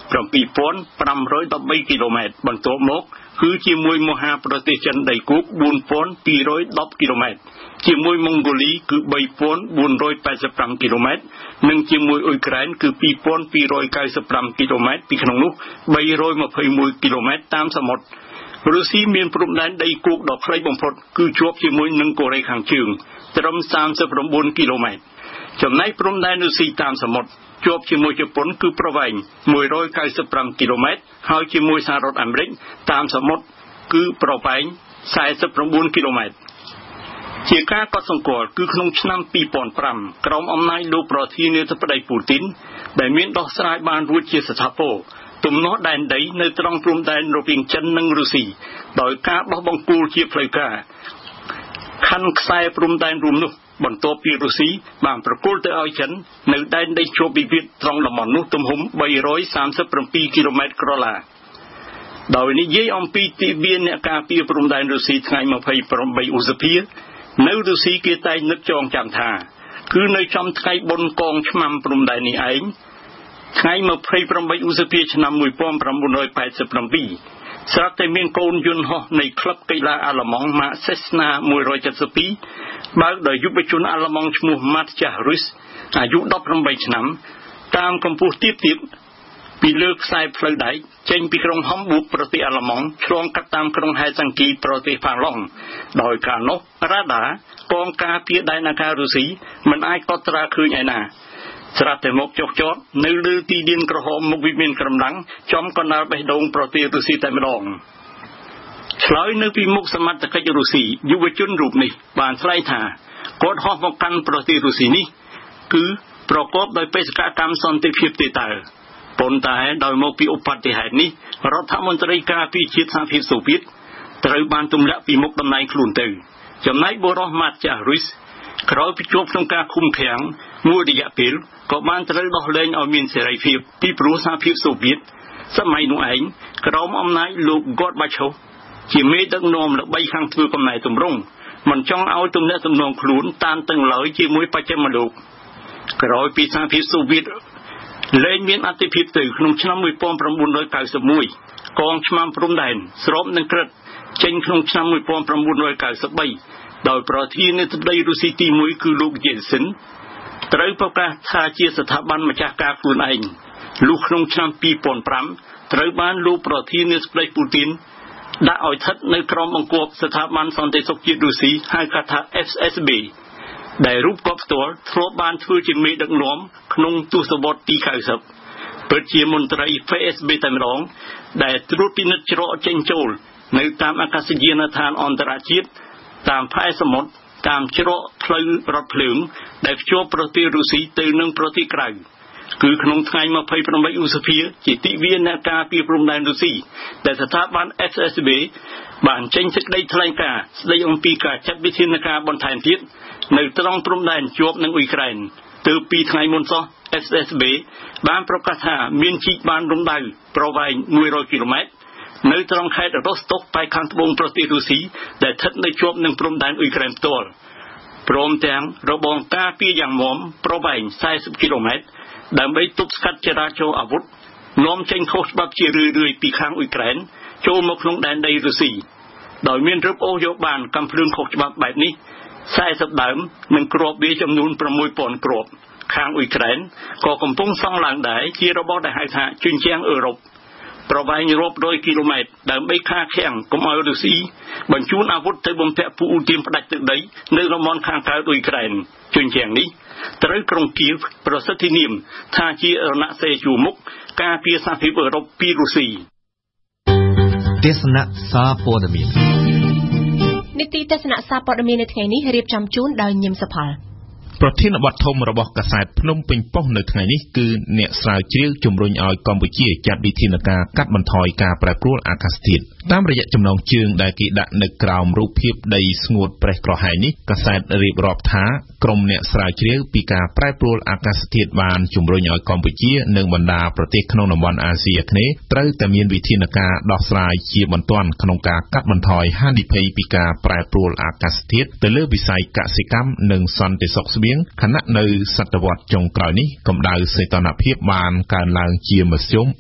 7,513 គីឡូម៉ែត្របន្ទាប់មកគឺជាមហាប្រទេសចិនដីគោក 4,210 គីឡូម៉ែត្រជាមួយម៉ុងហ្គូលីគឺ 3,485 គីឡូម៉ែត្រនិងជាមួយអ៊ុយក្រែនគឺ 2,295 គីឡូម៉ែត្រពីក្នុងនោះ 321 គីឡូម៉ែត្រតាមសមុទ្ររុស្ស៊ីមានព្រំដែនដីគោកដ៏ខ្លីបំផុតគឺជាប់ជាមួយនឹងកូរ៉េខាងជើងត្រឹម39គីឡូម៉ែត្រចំណែកព្រំដែនរុស្ស៊ីតាមសមុទ្រជាប់ជាមួយជប៉ុនគឺប្រវែង195គីឡូម៉ែត្រហើយជាមួយសហរដ្ឋអាមេរិកតាមសមុទ្រគឺប្រវែង49គីឡូម៉ែត្រជាការកត់សម្គាល់គឺក្នុងឆ្នាំ2005ក្រោមអំណាចលោកប្រធានាធិបតីពូទីនដែលមានដោះស្រាយបានរួចជាស្ថាពរទំនាស់ដែនដីនៅត្រង់ព្រំដែនរវាងចិននិងរុស្ស៊ីដោយការបោះបង្គោលជាផ្លូវការខណ្ឌខ្សែព្រំដែនរួមនោះបន្ទាប់ពីរុស្ស៊ីបានប្រគល់ទៅឲ្យចិននៅដែនដីជាប់វិវាទត្រង់តំបន់នោះទំហំ337គីឡូម៉ែត្រក្រឡាដោយនិយាយអំពីទិវាអ្នកការពារព្រំដែនរុស្ស៊ីថ្ងៃ28ឧសភានៅរុស្ស៊ីគេតែងនឹកចងចាំថាគឺនៅចំថ្ងៃបុណ្យកងឆ្មាំព្រំដែននេះឯងថ្ងៃ28ឧសភាឆ្នាំ1987ស្រាប់តែមានកូនយន្តហោះនៃក្លឹបកីឡាអាល្លឺម៉ង់ម៉ាក Cessna 172បើកដោយយុវជនអាល្លឺម៉ង់ឈ្មោះ Matthias Russ អាយុ18ឆ្នាំតាមកម្ពស់ទាបពីលើខ្សែផ្លូវដែកចេញពីក្រុង Hamburg ប្រទេសអាល្លឺម៉ង់ឆ្លងកាត់តាមក្រុង Helsinki ប្រទេសផាឡុងដោយកាលនោះរ៉ាដាកងការពារដែនអាកាសរុស្ស៊ីមិនអាចកត់ត្រាឃើញឯណាស្រាប់តែមកចុះចតនៅលើទីលានក្រហមមុខវិមានក្រំឡាំងចំកណ្ដាលបេះដូងប្រទេសរុស្ស៊ីតែម្ដងឆ្លើយនៅពីមុខសមត្ថកិច្ចរុស្ស៊ីយុវជនរូបនេះបានថ្លែងថាគាត់ហោះមកកាន់ប្រទេសរុស្ស៊ីនេះគឺប្រកបដោយបេសកកម្មសន្តិភាពទេតើប៉ុន្តែដោយមកពីឧបទ្ទហេតុនេះរដ្ឋមន្ត្រីការពារជាតិសហភាពសូវៀតត្រូវបានទម្លាក់ពីមុខតំណែងខ្លួនទៅចំណែកបុរស Matthias Russ ក្រោយពីជាប់ក្នុងការឃុំឃាំងមួយរយៈពេលក៏បានត្រូវដោះលែងឲ្យមានសេរីភាពពីព្រោះសហភាពសូវៀតសម័យនោះឯងក្រោមអំណាចលោក Gorbachev ជាមេដឹកនាំល្បីខាងធ្វើកំណែទម្រង់មិនចង់ឲ្យទំនាក់ទំនងខ្លួនតានតឹងឡើយជាមួយបច្ចិមលោកក្រោយពីសហភាពសូវៀតលែងមានអធិភាពទៅក្នុងឆ្នាំ1991កងឆ្មាំព្រំដែនស្របនឹងក្រឹត្យចេញក្នុងឆ្នាំ1993ដោយប្រធានាធិបតីរុស្ស៊ីទី1គឺលោកយេលស៊ីនត្រូវប្រកាសថាជាស្ថាប័នម្ចាស់ការខ្លួនឯងលុះក្នុងឆ្នាំ2005ត្រូវបានលោកប្រធានាធិបតីពូទីនដាក់ឲ្យស្ថិតនៅក្រោមបង្គាប់ស្ថាប័នសន្តិសុខជាតិរុស្ស៊ីហៅកាត់ថា FSB ដែលរូបគាត់ផ្ទាល់ធ្លាប់បានធ្វើជាមេដឹកនាំក្នុងទសវត្សរ៍ទី90ពិតជាមន្ត្រី FSB តែម្ដងដែលត្រួតពិនិត្យច្រកចេញចូលនៅតាមអាកាសយានដ្ឋានអន្តរជាតិតាមផែសមុទ្រតាមច្រកផ្លូវរថភ្លើងដែលភ្ជាប់ប្រទេសរុស្ស៊ីទៅនឹងប្រទេសក្រៅគឺក្នុងថ្ងៃ28ឧសភាជាទិវាអ្នកការពារព្រំដែនរុស្ស៊ីដែលស្ថាប័ន FSB បានចេញសេចក្តីថ្លែងការណ៍ស្តីអំពីការចាត់វិធានការបន្ថែមទៀតនៅត្រង់ព្រំដែនជាប់នឹងអ៊ុយក្រែនទើបពីថ្ងៃមុនសោះ FSB បានប្រកាសថាមានជីកបានរំដៅប្រវែង100គីឡូម៉ែត្រនៅត្រង់ខេត្តរ៉ូស្តុកប៉ែកខាងត្បូងប្រទេសរុស្ស៊ីដែលស្ថិតនៅជាប់នឹងព្រំដែនអ៊ុយក្រែនផ្ទាល់ព្រមទាំងរបងការពារយ៉ាងមាំប្រវែង40គីឡូម៉ែត្រដើម្បីទប់ស្កាត់ចរាចរណ៍អាវុធនាំចេញខុសច្បាប់ជារឿយៗពីខាងអ៊ុយក្រែនចូលមកក្នុងដែនដីរុស្ស៊ីដោយមានរឹបអូសយកបានកាំភ្លើងខុសច្បាប់បែបនេះ40ដើមនិងគ្រាប់វាចំនួន 6000 គ្រាប់ខាងអ៊ុយក្រែនក៏កំពុងសង់ឡើងដែរជារបស់ដែលហៅថាជញ្ជាំងអឺរ៉ុបប្រវែងរាប់រយគីឡូម៉ែត្រដើម្បីខាខាំងកុំឲ្យរុស្ស៊ីបញ្ជូនអាវុធទៅបំពាក់ពួកឧទាមផ្ដាច់ទឹកដីនៅតំបន់ខាងកើតអ៊ុយក្រែនជញ្ជាំងនេះត្រូវក្រុងគៀវប្រសិទ្ធិនាមថាជារណសេរីជួរមុខការពារសហភាពអឺរ៉ុបពីរុស្ស៊ីទេសនាសារព័ត៌មាននីតិទេសនាសារព័ត៌មាននៅថ្ងៃនេះរៀបចំជូនដោយញឹមសុផលប្រធានបទធំរបស់កាសែតភ្នំពេញប៉ុស្តិ៍នៅថ្ងៃនេះគឺអ្នកស្រាវជ្រាវជំរុញឲ្យកម្ពុជាចាត់វិធានការកាត់បន្ថយការប្រែប្រួលអាកាសធាតុតាមរយៈចំណងជើងដែលគេដាក់នៅក្រោមរូបភាពដីស្ងួតប្រេះក្រហែងនេះកាសែតរៀបរាប់ថាក្រុមអ្នកស្រាវជ្រាវពីការប្រែប្រួលអាកាសធាតុបានជំរុញឲ្យកម្ពុជានិងបណ្ដាប្រទេសក្នុងតំបន់អាស៊ីអាគ្នេយ៍ត្រូវតែមានវិធានការដោះស្រាយជាបន្ទាន់ក្នុងការកាត់បន្ថយហានិភ័យពីការប្រែប្រួលអាកាសធាតុទៅលើវិស័យកសិកម្មនិងសន្តិសុខស្បៀងខណៈនៅសតវត្សចុងក្រោយនេះកម្ដៅសីតុណ្ហភាពបានកើនឡើងជាមធ្យម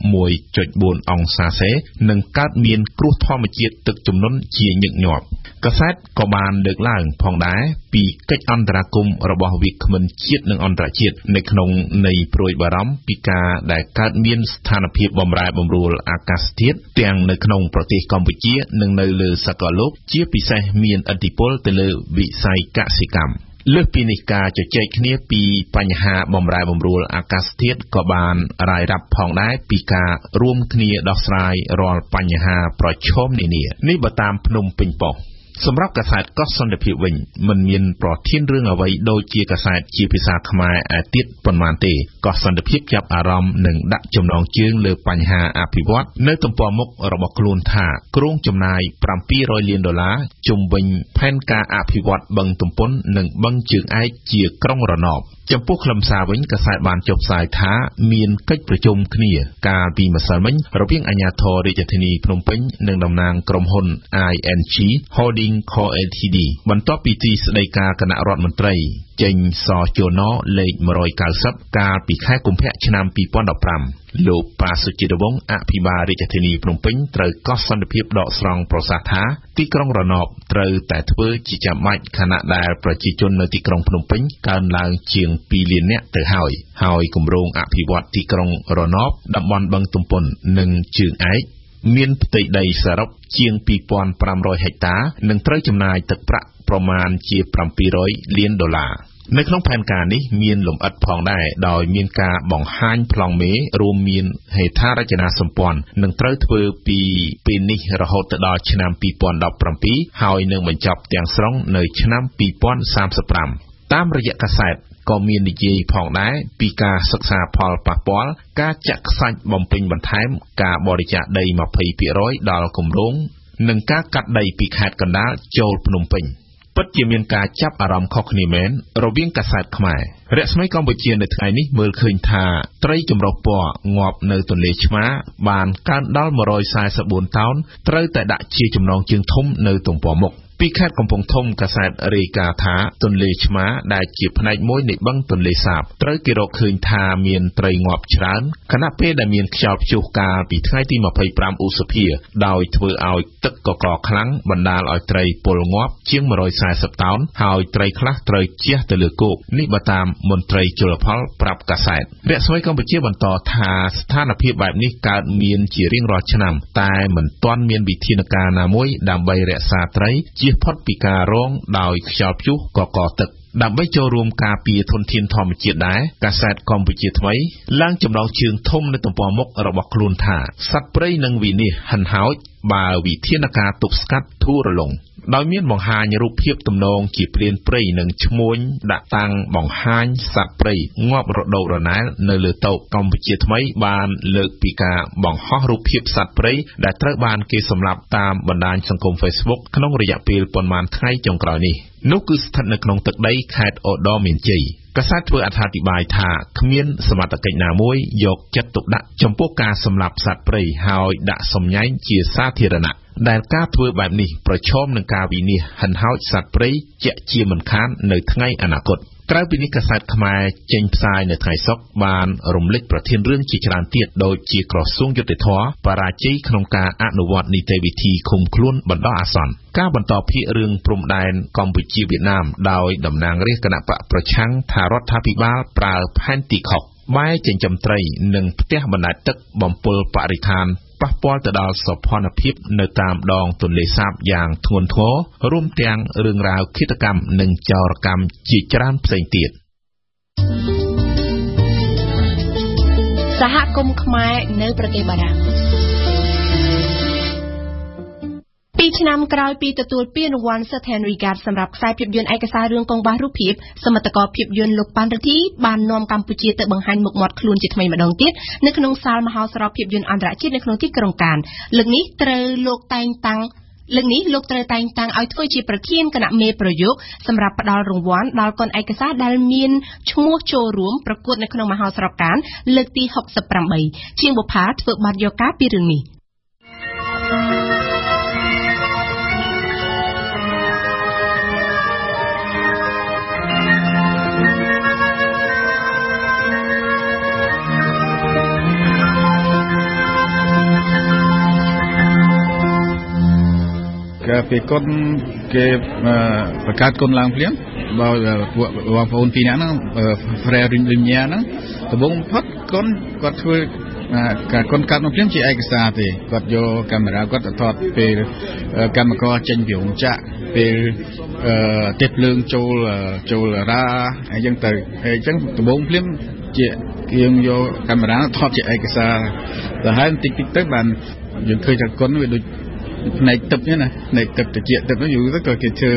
1.4 អង្សាសេនិងកើតមានគ្រោះធម្មជាតិទឹកជំនន់ជាញឹកញាប់កាសែតក៏បានលើកឡើងផងដែរពីកិច្ចអន្តរាគមន៍របស់វាគ្មិនជាតិនិងអន្តរជាតិនៅក្នុងន័យព្រួយបារម្ភពីការដែលកើតមានស្ថានភាពបំរែបំរួលអាកាសធាតុទាំងនៅក្នុងប្រទេសកម្ពុជានិងនៅលើសកលលោកជាពិសេសមានឥទ្ធិពលទៅលើវិស័យកសិកម្មលើសពីនេះការជជែកគ្នាពីបញ្ហាបំរែបំរួលអាកាសធាតុក៏បានរាយរាប់ផងដែរពីការរួមគ្នាដោះស្រាយរាល់បញ្ហាប្រឈមនានានេះបើតាមភ្នំពេញប៉ុស្តិ៍សម្រាប់កាសែតកោះសន្តិភាពវិញមិនមានប្រធានរឿងអ្វីដូចជាកាសែតជាភាសាខ្មែរឯទៀតប៉ុន្មានទេកោះសន្តិភាពចាប់អារម្មណ៍និងដាក់ចំណងជើងលើបញ្ហាអភិវឌ្ឍនៅទំព័រមុខរបស់ខ្លួនថាគ្រោងចំណាយ$700 លានជុំវិញផែនការអភិវឌ្ឍបឹងទំពុននិងបឹងជើងឯកជាក្រុងរណបចំពោះខ្លឹមសារវិញកាសែតបានចុះផ្សាយថាមានកិច្ចប្រជុំគ្នាកាលពីម្សិលមិញរវាងអាជ្ញាធររាជធានីភ្នំពេញនិងតំណាងក្រុមហ៊ុន ING Holding Co Ltd បន្ទាប់ពីទីស្តីការគណៈរដ្ឋមន្ត្រីចេញសជនលេខ190កាលពីខែកុម្ភៈឆ្នាំ2015លោកប៉ាសុជាតិវង្សអភិបាលរាជធានីភ្នំពេញត្រូវកោះសន្តិភាពដកស្រង់ប្រសាសន៍ថាទីក្រុងរណបត្រូវតែធ្វើជាចាំបាច់ខណៈដែលប្រជាជននៅទីក្រុងភ្នំពេញកើនឡើងជាង2 លាននាក់ទៅហើយគម្រោងអភិវឌ្ឍទីក្រុងរណបតំបន់បឹងទំពុននិងជើងឯកមានផ្ទៃដីសរុបជាង 2,500 ហិកតានិងត្រូវចំណាយទឹកប្រាក់ប្រមាណជា$700 លាននៅក្នុងផែនការនេះមានលម្អិតផងដែរដោយមានការបង្ហាញប្លង់មេរួមមានហេដ្ឋារចនាសម្ព័ន្ធនឹងត្រូវធ្វើពីពេលនេះរហូតដល់ឆ្នាំ2017ហើយនឹងបញ្ចប់ទាំងស្រុងនៅឆ្នាំ2035តាមរយៈកាសែតក៏មាននិយាយផងដែរពីការសិក្សាផលប៉ះពាល់ការចាក់ខ្សាច់បំពេញបន្ថែមការបរិច្ចាគដី 20% ដល់គម្រោងនិងការកាត់ដីពីខេត្តកណ្ដាលចូលភ្នំពេញពិតជាមានការចាប់អារម្មណ៍ខុសគ្នាមែនរវាងកាសែតខ្មែររស្មីកម្ពុជានៅថ្ងៃនេះមើលឃើញថាត្រីចម្រុះពណ៌ងាប់នៅទន្លេឆ្មារបានកើនដល់144តោនត្រូវតែដាក់ជាចំណងជើងធំនៅទំព័រមុខពីខេត្តកំពង់ធំកាសែតរាយការណ៍ថាទន្លេឆ្មារដែលជាផ្នែកមួយនៃបឹងទន្លេសាបត្រូវគេរកឃើញថាមានត្រីងាប់ច្រើនខណៈពេលដែលមានខ្យល់ព្យុះកាលពីថ្ងៃទី25ឧសភាដោយធ្វើឲ្យទឹកកកខ្លាំងបណ្ដាលឲ្យត្រីពុលងាប់ជាង140តោនហើយត្រីខ្លះត្រូវជះទៅលើគោកនេះបើតាមមន្ត្រីជលផលប្រាប់កាសែតរស្មីកម្ពុជាបន្តថាស្ថានភាពបែបនេះកើតមានជារៀងរាល់ឆ្នាំតែមិនទាន់មានវិធានការណាមួយដើម្បីរក្សាត្រីជៀសផុតពីការរងដោយខ្យល់ព្យុះកកទឹកដើម្បីចូលរួមការពារធនធានធម្មជាតិដែរកាសែតកម្ពុជាថ្មីឡើងចម្លងជើងធំនៅទំព័រមុខរបស់ខ្លួនថាសត្វព្រៃនឹងវិនិច្ឆ័យហិនហោចបើវិធានការទប់ស្កាត់ធូររលុងដោយមានបង្ហាញរូបភាពទំនងជាព្រានព្រៃនិងឈ្មួញដាក់តាំងបង្ហាញសត្វព្រៃងាប់រដូវរណាលនៅលើតូបកម្ពុជាថ្មីបានលើកពីការបង្ហោះរូបភាពសត្វព្រៃដែលត្រូវបានគេសម្លាប់តាមបណ្ដាញសង្គម Facebook ក្នុងរយៈពេលប៉ុន្មានថ្ងៃចុងក្រោយនេះនោះគឺស្ថិតនៅក្នុងទឹកដីខេត្តឧត្តរមានជ័យកាសែតធ្វើអត្ថាធិប្បាយថាគ្មានសមត្ថកិច្ចណាមួយយកចិត្តទុកដាក់ចំពោះការសម្លាប់សត្វព្រៃហើយដាក់សម្ញែងជាសាធារណៈដែលការធ្វើបែបនេះប្រឈមនឹងការវិនិច្ឆ័យហិនហោចសត្វព្រៃជាក់ជាមិនខាននៅថ្ងៃអនាគតក្រៅពីនេះកាសែតខ្មែរចេញផ្សាយនៅថ្ងៃសុក្របានរំលេចប្រធានរឿងជាច្រើនទៀតដូចជាក្រសួងយុតិធម៌បរាជ័យក្នុងការអនុវត្តនីតិវិធីឃុំខ្លួនបណ្ដោះអាសន្នការបន្តភាគរឿងព្រំដែនកម្ពុជាវៀតណាមដោយតំណាងរាស្ត្រគណៈបកប្រឆាំងថារដ្ឋាភិបាលប្រើផែនទីខុសបែរចិញ្ចឹមត្រីនិងផ្ទះបណ្ដែតទឹកបំពុលបរិស្ថានប៉ះពាល់ទៅដល់សោភ័ណភាពនៅតាមដងទន្លេសាបយ៉ាងធ្ងន់ធ្ងររួមទាំងរឿងរ៉ាវឃាតកម្មនិងចោរកម្មជាច្រើនផ្សេងទៀតសហគមន៍ខ្មែរនៅប្រទេសបារាំង2ឆ្នាំក្រោយពីទទួលពានរង្វាន់ Certain Regard សម្រាប់ខ្សែភាពយន្តឯកសាររឿងកង្វះរូបភាពសមិទ្ធករភាពយន្តលោកប៉ាន់រិទ្ធីបាននាំកម្ពុជាទៅបង្ហាញមុខមាត់ខ្លួនជាថ្មីម្ដងទៀតនៅក្នុងសាលមហោស្រពភាពយន្តអន្តរជាតិនៅក្នុងទីក្រុងកានលើកនេះលោកត្រូវតែងតាំងឲ្យធ្វើជាប្រធានគណៈមេប្រយោគសម្រាប់ផ្ដល់រង្វាន់ដល់កុនឯកសារដែលមានឈ្មោះចូលរួមប្រកួតនៅក្នុងមហោស្រពកានលើកទី68ជាងបុប្ផាធ្វើបទយកការពីរឿងនេះពេលកូនគេបង្កើតកូនឡើងភ្លាមបើបងប្អូនពីរនាក់ហ្នឹង Frère Lumière ហ្នឹងដំបូងផុតកូនគាត់ធ្វើការកូនកាត់មកភ្លាមជាឯកសារទេគាត់យកកាមេរ៉ាគាត់ថតពេលកម្មករចេញពីរោងចក្រពេលទេពភ្លើងចូលរ៉ាអញ្ចឹងទៅអញ្ចឹងដំបូងភ្លាមជាយើងយកកាមេរ៉ាថតជាឯកសារទៅហើយបន្តិចទៅបានយើងឃើញថាកូនវាដូចផ្នែកទឹកនេះណាផ្នែកទឹកតិចទឹកនោះយូរទៅក៏គេធ្វើ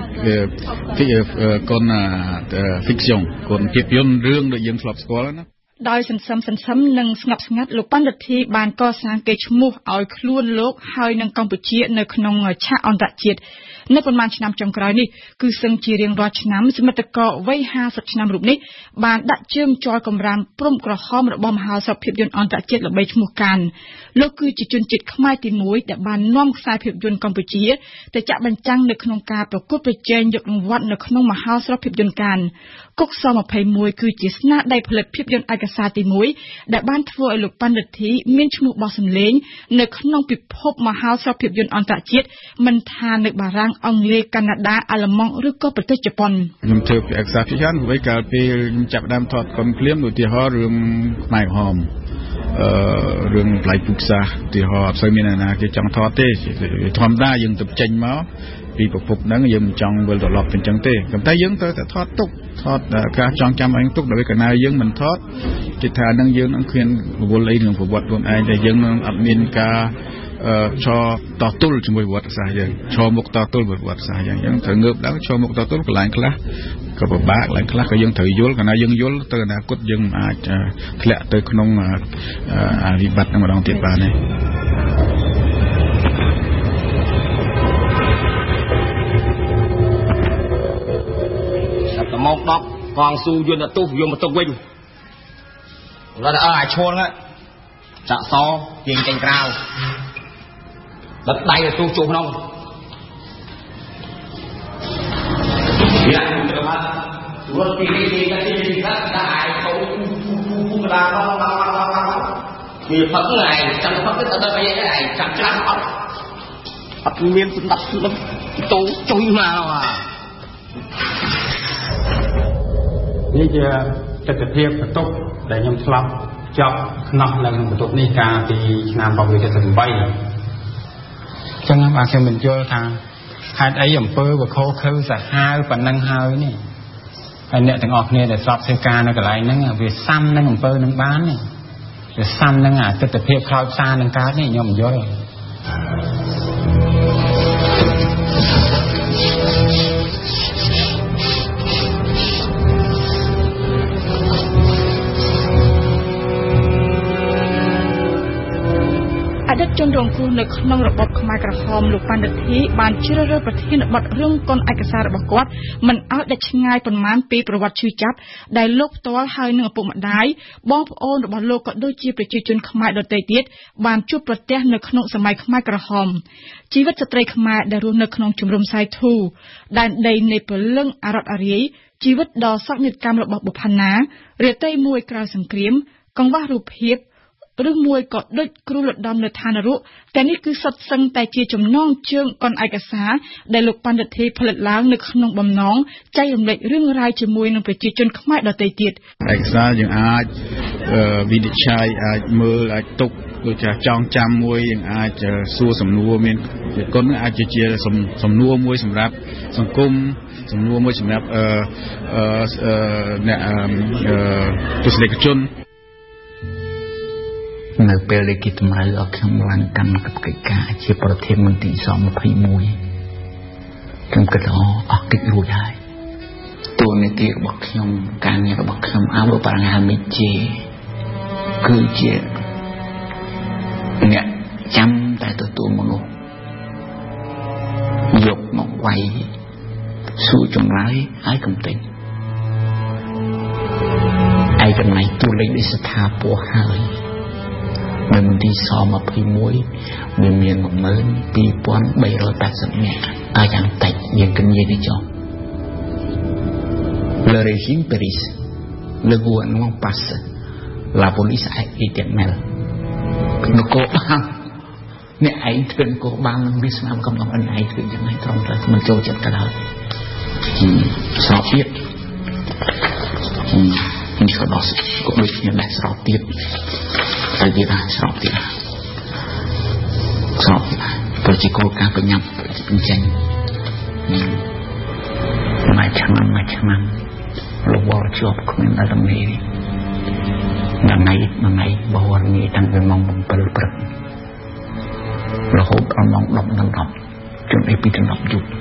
កូន fiction កូនភាពយន្តរឿងដូចយើងធ្លាប់ស្គាល់ណាដោយសន្សំនិងស្ងប់ស្ងាត់លោកប៉ាន់រិទ្ធីបានកសាងកេរ្តិ៍ឈ្មោះឲ្យខ្លួនលោកហើយនឹងកម្ពុជានៅក្នុងឆាកអន្តរជាតិនៅប្រមាណឆ្នាំចុងក្រោយនេះគឺសឹងជារៀងរាល់ឆ្នាំសមិទ្ធករវ័យ50ឆ្នាំរូបនេះបានដាក់ជើងជាល់កម្រានព្រំក្រហមរបស់មហោស្រពភាពយន្តអន្តរជាតិល្បីឈ្មោះកានលោកគឺជាជនជាតិខ្មែរទី1ដែលបាននាំខ្សែភាពយន្តកម្ពុជាទៅចាក់បញ្ចាំងនៅក្នុងការប្រកួតប្រជែងយករង្វាន់នៅក្នុងមហោស្រពភាពយន្តកានគុកស21គឺជាស្នាដៃផលិតភាពយន្តឯកសារទី1ដែលបានធ្វើឲ្យលោកប៉ាន់រិទ្ធីមានឈ្មោះបោះសម្លេងនៅក្នុងពិភពមហោស្រពភាពយន្តអន្តរជាតិមិនថានៅបារាំងអង់គ្លេសកាណាដាអាល្លឺម៉ង់ឬក៏ប្រទេសជប៉ុនខ្ញុំធ្វើឯកសារជាច្រើនព្រោះកាលពីខ្ញុំចាប់ដើមថតកុនភ្លាមឧទាហរណ៍រឿងខ្មែរក្រហមរឿងផ្លៃពុកសាទីហោអត់សូវមានអ្នកណាគេចង់ថតទេធម្មតាយើងទៅចេញមកពីប្រភពហ្នឹងយើងមិនចង់វិលត្រឡប់ទៅអញ្ចឹងទេប៉ុន្តែយើងត្រូវតែថតទុកថតការចងចាំឯងទុកដើម្បីកាលណាយើងមិនថតគេថាហ្នឹងយើងនឹងគ្មានរវល់អីនឹងប្រវត្តិខ្លួនឯងតែយើងនឹងអត់មានការឈរតទល់ជាមួយប្រវត្តិសាស្ត្រយើងឈរមុខតទល់ប្រវត្តិសាស្ត្រយើងត្រូវងើបឡើងឈរមុខតទល់កន្លែងខ្លះក៏ពិបាកកន្លែងខ្លះក៏យើងត្រូវយល់កាលណាយើងយល់ទៅអនាគតយើងអាចធ្លាក់ទៅក្នុងវិបត្តិនឹងម្ដងទៀតបានទេម៉ោង10កងស៊ូយន្តទុះយកមកទុកវិញគាត់ឲ្យឈួនហ្នឹងចាក់សជាងចេញក្រៅដឹកដៃទៅទុះជុះក្នុងវាទៅមករួចពីទីកាតែទៅម្ដងវាផឹកថ្ងៃចាំផឹកទៅដល់ពេលឯងចាំច្រាស់អត់មានសម្ដាប់ទៅចុយមកនេះជាទស្សនវិជ្ជាបន្ទប់ដែលខ្ញុំធ្លាប់ចប់ខ្នោះនៅក្នុងបន្ទប់នេះកាលពីឆ្នាំ1978អញ្ចឹងបាទខ្ញុំមិនយល់ថាហេតុអីអំពើវខោខើសាហាវប៉ុណ្ណឹងហើយនេះហើយអ្នកទាំងអស់គ្នាដែលស្របធ្វើការនៅកន្លែងហ្នឹងវាសាំនឹងអំពើនឹងបាននេះវាសាំនឹងអាទិដ្ឋភាពក្រោយផ្សារនឹងកើតនេះខ្ញុំមិនយល់អតីតជនរងគ្រោះនៅក្នុងរបបខ្មែរក្រហមលោកបណ្ឌិតធីបានជ្រើសរើសប្រធានបទរឿងកុនឯកសាររបស់គាត់មិនឲ្យដាច់ឆ្ងាយប៉ុន្មានពីប្រវត្តិឈឺចាប់ដែលលោកផ្ទាល់ហើយនឹងឪពុកម្ដាយបងប្អូនរបស់លោកក៏ដូចជាប្រជាជនខ្មែរដទៃទៀតបានជួបប្រទះនៅក្នុងសម័យខ្មែរក្រហមជីវិតស្ត្រីខ្មែរដែលរស់នៅក្នុងជំរំសាយធូដែនដីនៃព្រលឹងអរតអារាយជីវិតដ៏សោកនាដកម្មរបស់បុប្ផាណារាត្រីមួយក្រោយសង្គ្រាមកង្វះរូបភាព ឬមួយក៏ដូចគ្រូលដំនៅឋាននរកតែនេះគឺសុទ្ធសឹងតែជាចំណងជើងកុនឯកសារដែលលោកបណ្ឌិតធីផលិតឡើងនៅក្នុងបំណងចែករំលែករឿងរ៉ាវជាមួយនឹងប្រជាជនខ្មែរដទៃទៀតឯកសារយើងអាចវិនិច្ឆ័យអាចមើលអាចទុកដូចជាចងចាំមួយយើងអាចសួរសំណួរមានគុណអាចជាសំណួរមួយសម្រាប់សង្គមសំណួរមួយសម្រាប់អ្នកទស្សនិកជន នៅពេលដែលគេតម្រូវឲ្យខ្ញុំឡើងកម្មកិច្ចការជាប្រធានមន្ត្រីស21ខ្ញុំគិតថាអស់កិច្ចរួចហើយតួនាទីរបស់ខ្ញុំការងាររបស់ខ្ញុំអើបរងាមិជាគឺជាអ្នកចាំតែទទួលមនុស្សយកមកវាយសួរចម្លើយឲ្យកំទេចឯចំណែកតួលេខនៃស្ថាពរហើយ នៅមន្ទីរស21វាមាន 12380 នាក់អាចយ៉ាងតិចយើងគិតនិយាយទៅចុះ Le régime Paris le gouvernement passe la police a été mal នគរបាលអ្នកឯងធ្វើនគរបាលនឹងវាស្មារតីកំណត់ឲ្យឯងធ្វើយ៉ាងម៉េចត្រង់ត្រូវមិនចូលចិត្តក៏ដោយស្របទៀតនេះក៏ដល់ក៏ដូចគ្នាដែរស្របទៀត ហើយទៀតស្របទៀតប្រជាគោលការណ៍បញ្ញត្តិបញ្ចេញមួយឆ្នាំរវល់ជាប់គ្មានអរមេថ្ងៃបវរនេះតាំងពីម៉ោង 7 ព្រឹករហូតដល់ម៉ោង 10 ដល់ 10 ជនឯពីដល់ 10 យប់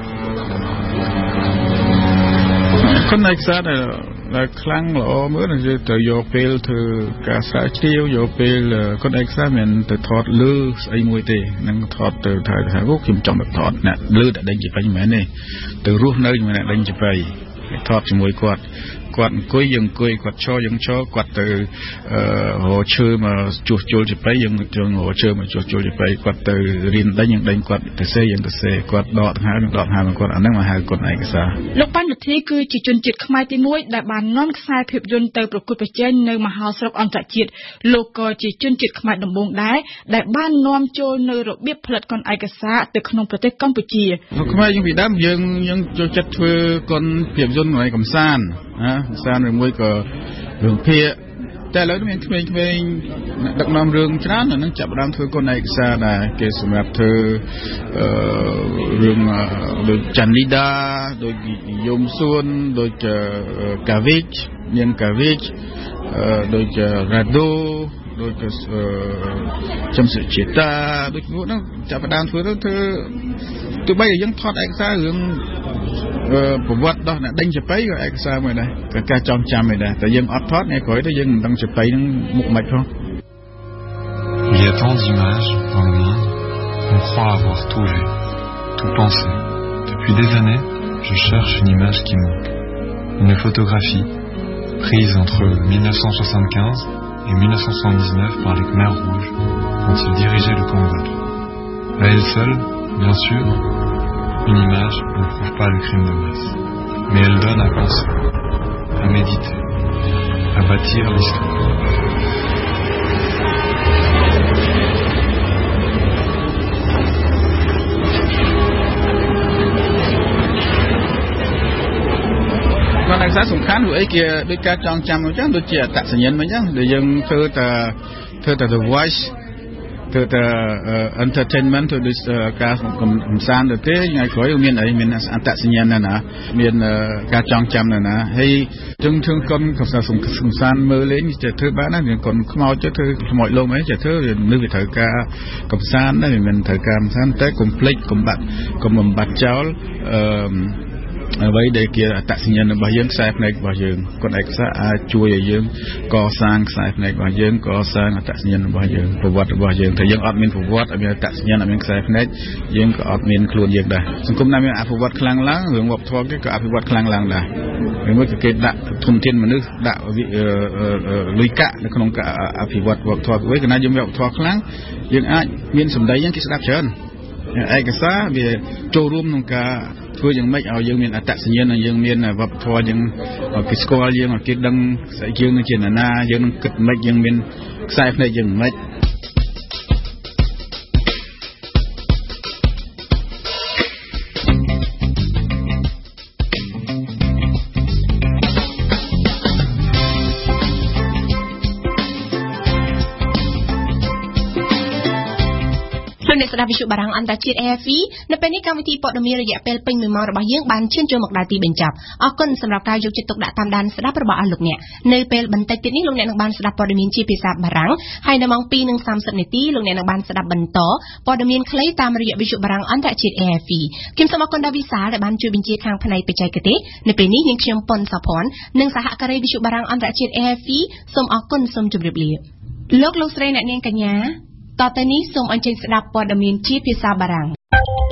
คนในศาสตร์ដែលខ្លាំងល្អមើលយើងទៅយកពេលធ្វើការស្រាវជ្រាវយកពេលคนឯកសារមិនទៅថតលើស្អីមួយទេនឹងថតទៅថាខ្ញុំចង់ទៅថតអ្នកលើតែដេញជាពេញមែនទេទៅរស់នៅជាមួយអ្នកដេញជាពេញថតជាមួយគាត់អង្គុយយើងអង្គុយគាត់ឈរយើងឈរគាត់ទៅរកឈើមកជួសជុលជាពេញយើងរកឈើមកជួសជុលជាពេញគាត់ទៅរៀនដេញយើងដេញគាត់ទៅសេយើងទៅសេគាត់ដកដង្ហើមគាត់អាហ្នឹងមកហៅគាត់ឯកសារលោកបណ្ឌិតធីគឺជាជនជាតិខ្មែរទី1ដែលបាននាំខ្សែភាពយន្តទៅប្រកួតប្រជែងនៅមហោស្រពអន្តរជាតិលោកក៏ជាជនជាតិខ្មែរដំបូងដែរដែលបាននាំចូលនៅរបៀបផលិតកុនឯកសារទៅក្នុងប្រទេសកម្ពុជាខ្មែរយើងពីដើមយើងចូលចិត្តធ្វើកុនភាពយន្តឲ្យកំសាន្តសានមួយក៏រឿងភាគតែឥឡូវមានក្មេងៗដឹកនាំរឿងច្រើនហ្នឹងចាប់ផ្ដើមធ្វើកុនឯកសារដែរគេសម្រាប់ធ្វើរឿងដូចចាន់នីដាដូចយមសួនដូចកាវិចមានកាវិចដូចរ៉ាដូដូចចំសុជាតាដូចនោះហ្នឹងចាប់ផ្ដើមធ្វើទៅទោះបីយើងថតឯកសាររឿងប្រវត្តិដោះអ្នកដេញចបៃក៏ឯកសារមួយដែរក៏ការចងចាំមួយដែរតែយើងអត់ថតថ្ងៃក្រោយទៅយើងមិនដឹងចបៃហ្នឹងមុខមិនផង Il y a tant d'images dans le monde, on croit avoir tout vu, tout pensé. Depuis des années, je cherche une image qui manque. Une photographie prise entre 1975 et 1979 par les Khmers rouges quand ils dirigeaient le Cambodge. À elle seule, bien sûr, une image ne prouve pas le crime de masse, mais elle donne à penser, à méditer, à bâtir l'histoire. Còn đặc sản sủng khán của ấy kia đôi ca trong trăm nó chắc đôi chia tạ sản nhân mấy nhá để dân thơ ta The Voice ទៅធ្វើតែ entertainment ទៅដូចការកំសាន្តទៅទេថ្ងៃក្រោយមានអីមានអត្តសញ្ញាណណាមានការចងចាំណាហើយចឹងកូនកំសាន្តមើលលេងចេះធ្វើបានណាមានកូនខ្មោចចេះធ្វើខ្មោចលោមអីចេះធ្វើនឹងវាត្រូវការកំសាន្តដែរមិនត្រូវការកំសាន្តតែកុំភ្លេចកុំបំបត្តិចោលអ្វីដែលជាអត្តសញ្ញាណរបស់យើងខ្សែភ្នែករបស់យើងគាត់ឯកសារអាចជួយឲ្យយើងកសាងខ្សែភ្នែករបស់យើងកសាងអត្តសញ្ញាណរបស់យើងប្រវត្តិរបស់យើងតែយើងអត់មានប្រវត្តិអត់មានអត្តសញ្ញាណអត់មានខ្សែភ្នែកយើងក៏អត់មានខ្លួនយើងដែរសង្គមណាមានអភិវឌ្ឍខ្លាំងឡើងរឿងវប្បធម៌គេក៏អភិវឌ្ឍខ្លាំងឡើងដែរហើយមួយគេដាក់ធនធានមនុស្សដាក់លុយកាក់នៅក្នុងការអភិវឌ្ឍវប្បធម៌វិញគណៈយើងវប្បធម៌ខ្លាំងយើងអាចមានសម្ដីយ៉ាងគេស្ដាប់ច្រើនឯកសារវាចូលរួមក្នុងការធ្វើយ៉ាងម៉េចឲ្យយើងមានអត្តសញ្ញាណនិងយើងមានវប្បធម៌យើងគេស្គាល់យើងឲ្យគេដឹងស្អីយើងនឹងជាណាយើងនឹងគិតម៉េចយើងមានខ្សែភ្នែកយើងម៉េចអ្នកស្ដាប់វិទ្យុបារាំងអន្តរជាតិ AFE នៅពេលនេះកម្មវិធីព័ត៌មានរយៈពេលពេញ1ម៉ោងរបស់យើងបានឈានចូលមកដល់ទីបញ្ចប់អរគុណសម្រាប់ការយកចិត្តទុកដាក់តាមដានស្ដាប់របស់អស់លោកអ្នកនៅពេលបន្តិចទៀតនេះលោកអ្នកនឹងបានស្ដាប់ព័ត៌មានជាភាសាបារាំងហើយនៅម៉ោង 2:30 នាទីលោកអ្នកនឹងបានស្ដាប់បន្តព័ត៌មានខ្លីតាមរយៈវិទ្យុបារាំងអន្តរជាតិ AFE ខ្ញុំសូមអរគុណដល់វិសាលដែលបានជួយបញ្ជាខាងផ្នែកបច្ចេកទេសនៅពេលនេះនាងខ្ញុំប៉ុនសុភ័ណ្ឌនិងសហការីវិទ្យុបារាំងអន្តរជាតិ AFE សូមអរគុណសូមជម្រាបលាលោកស្រីអ្នកនាងកញ្ញាតទៅនេះសូមអញ្ជើញស្ដាប់ព័ត៌មានជាភាសាបារាំង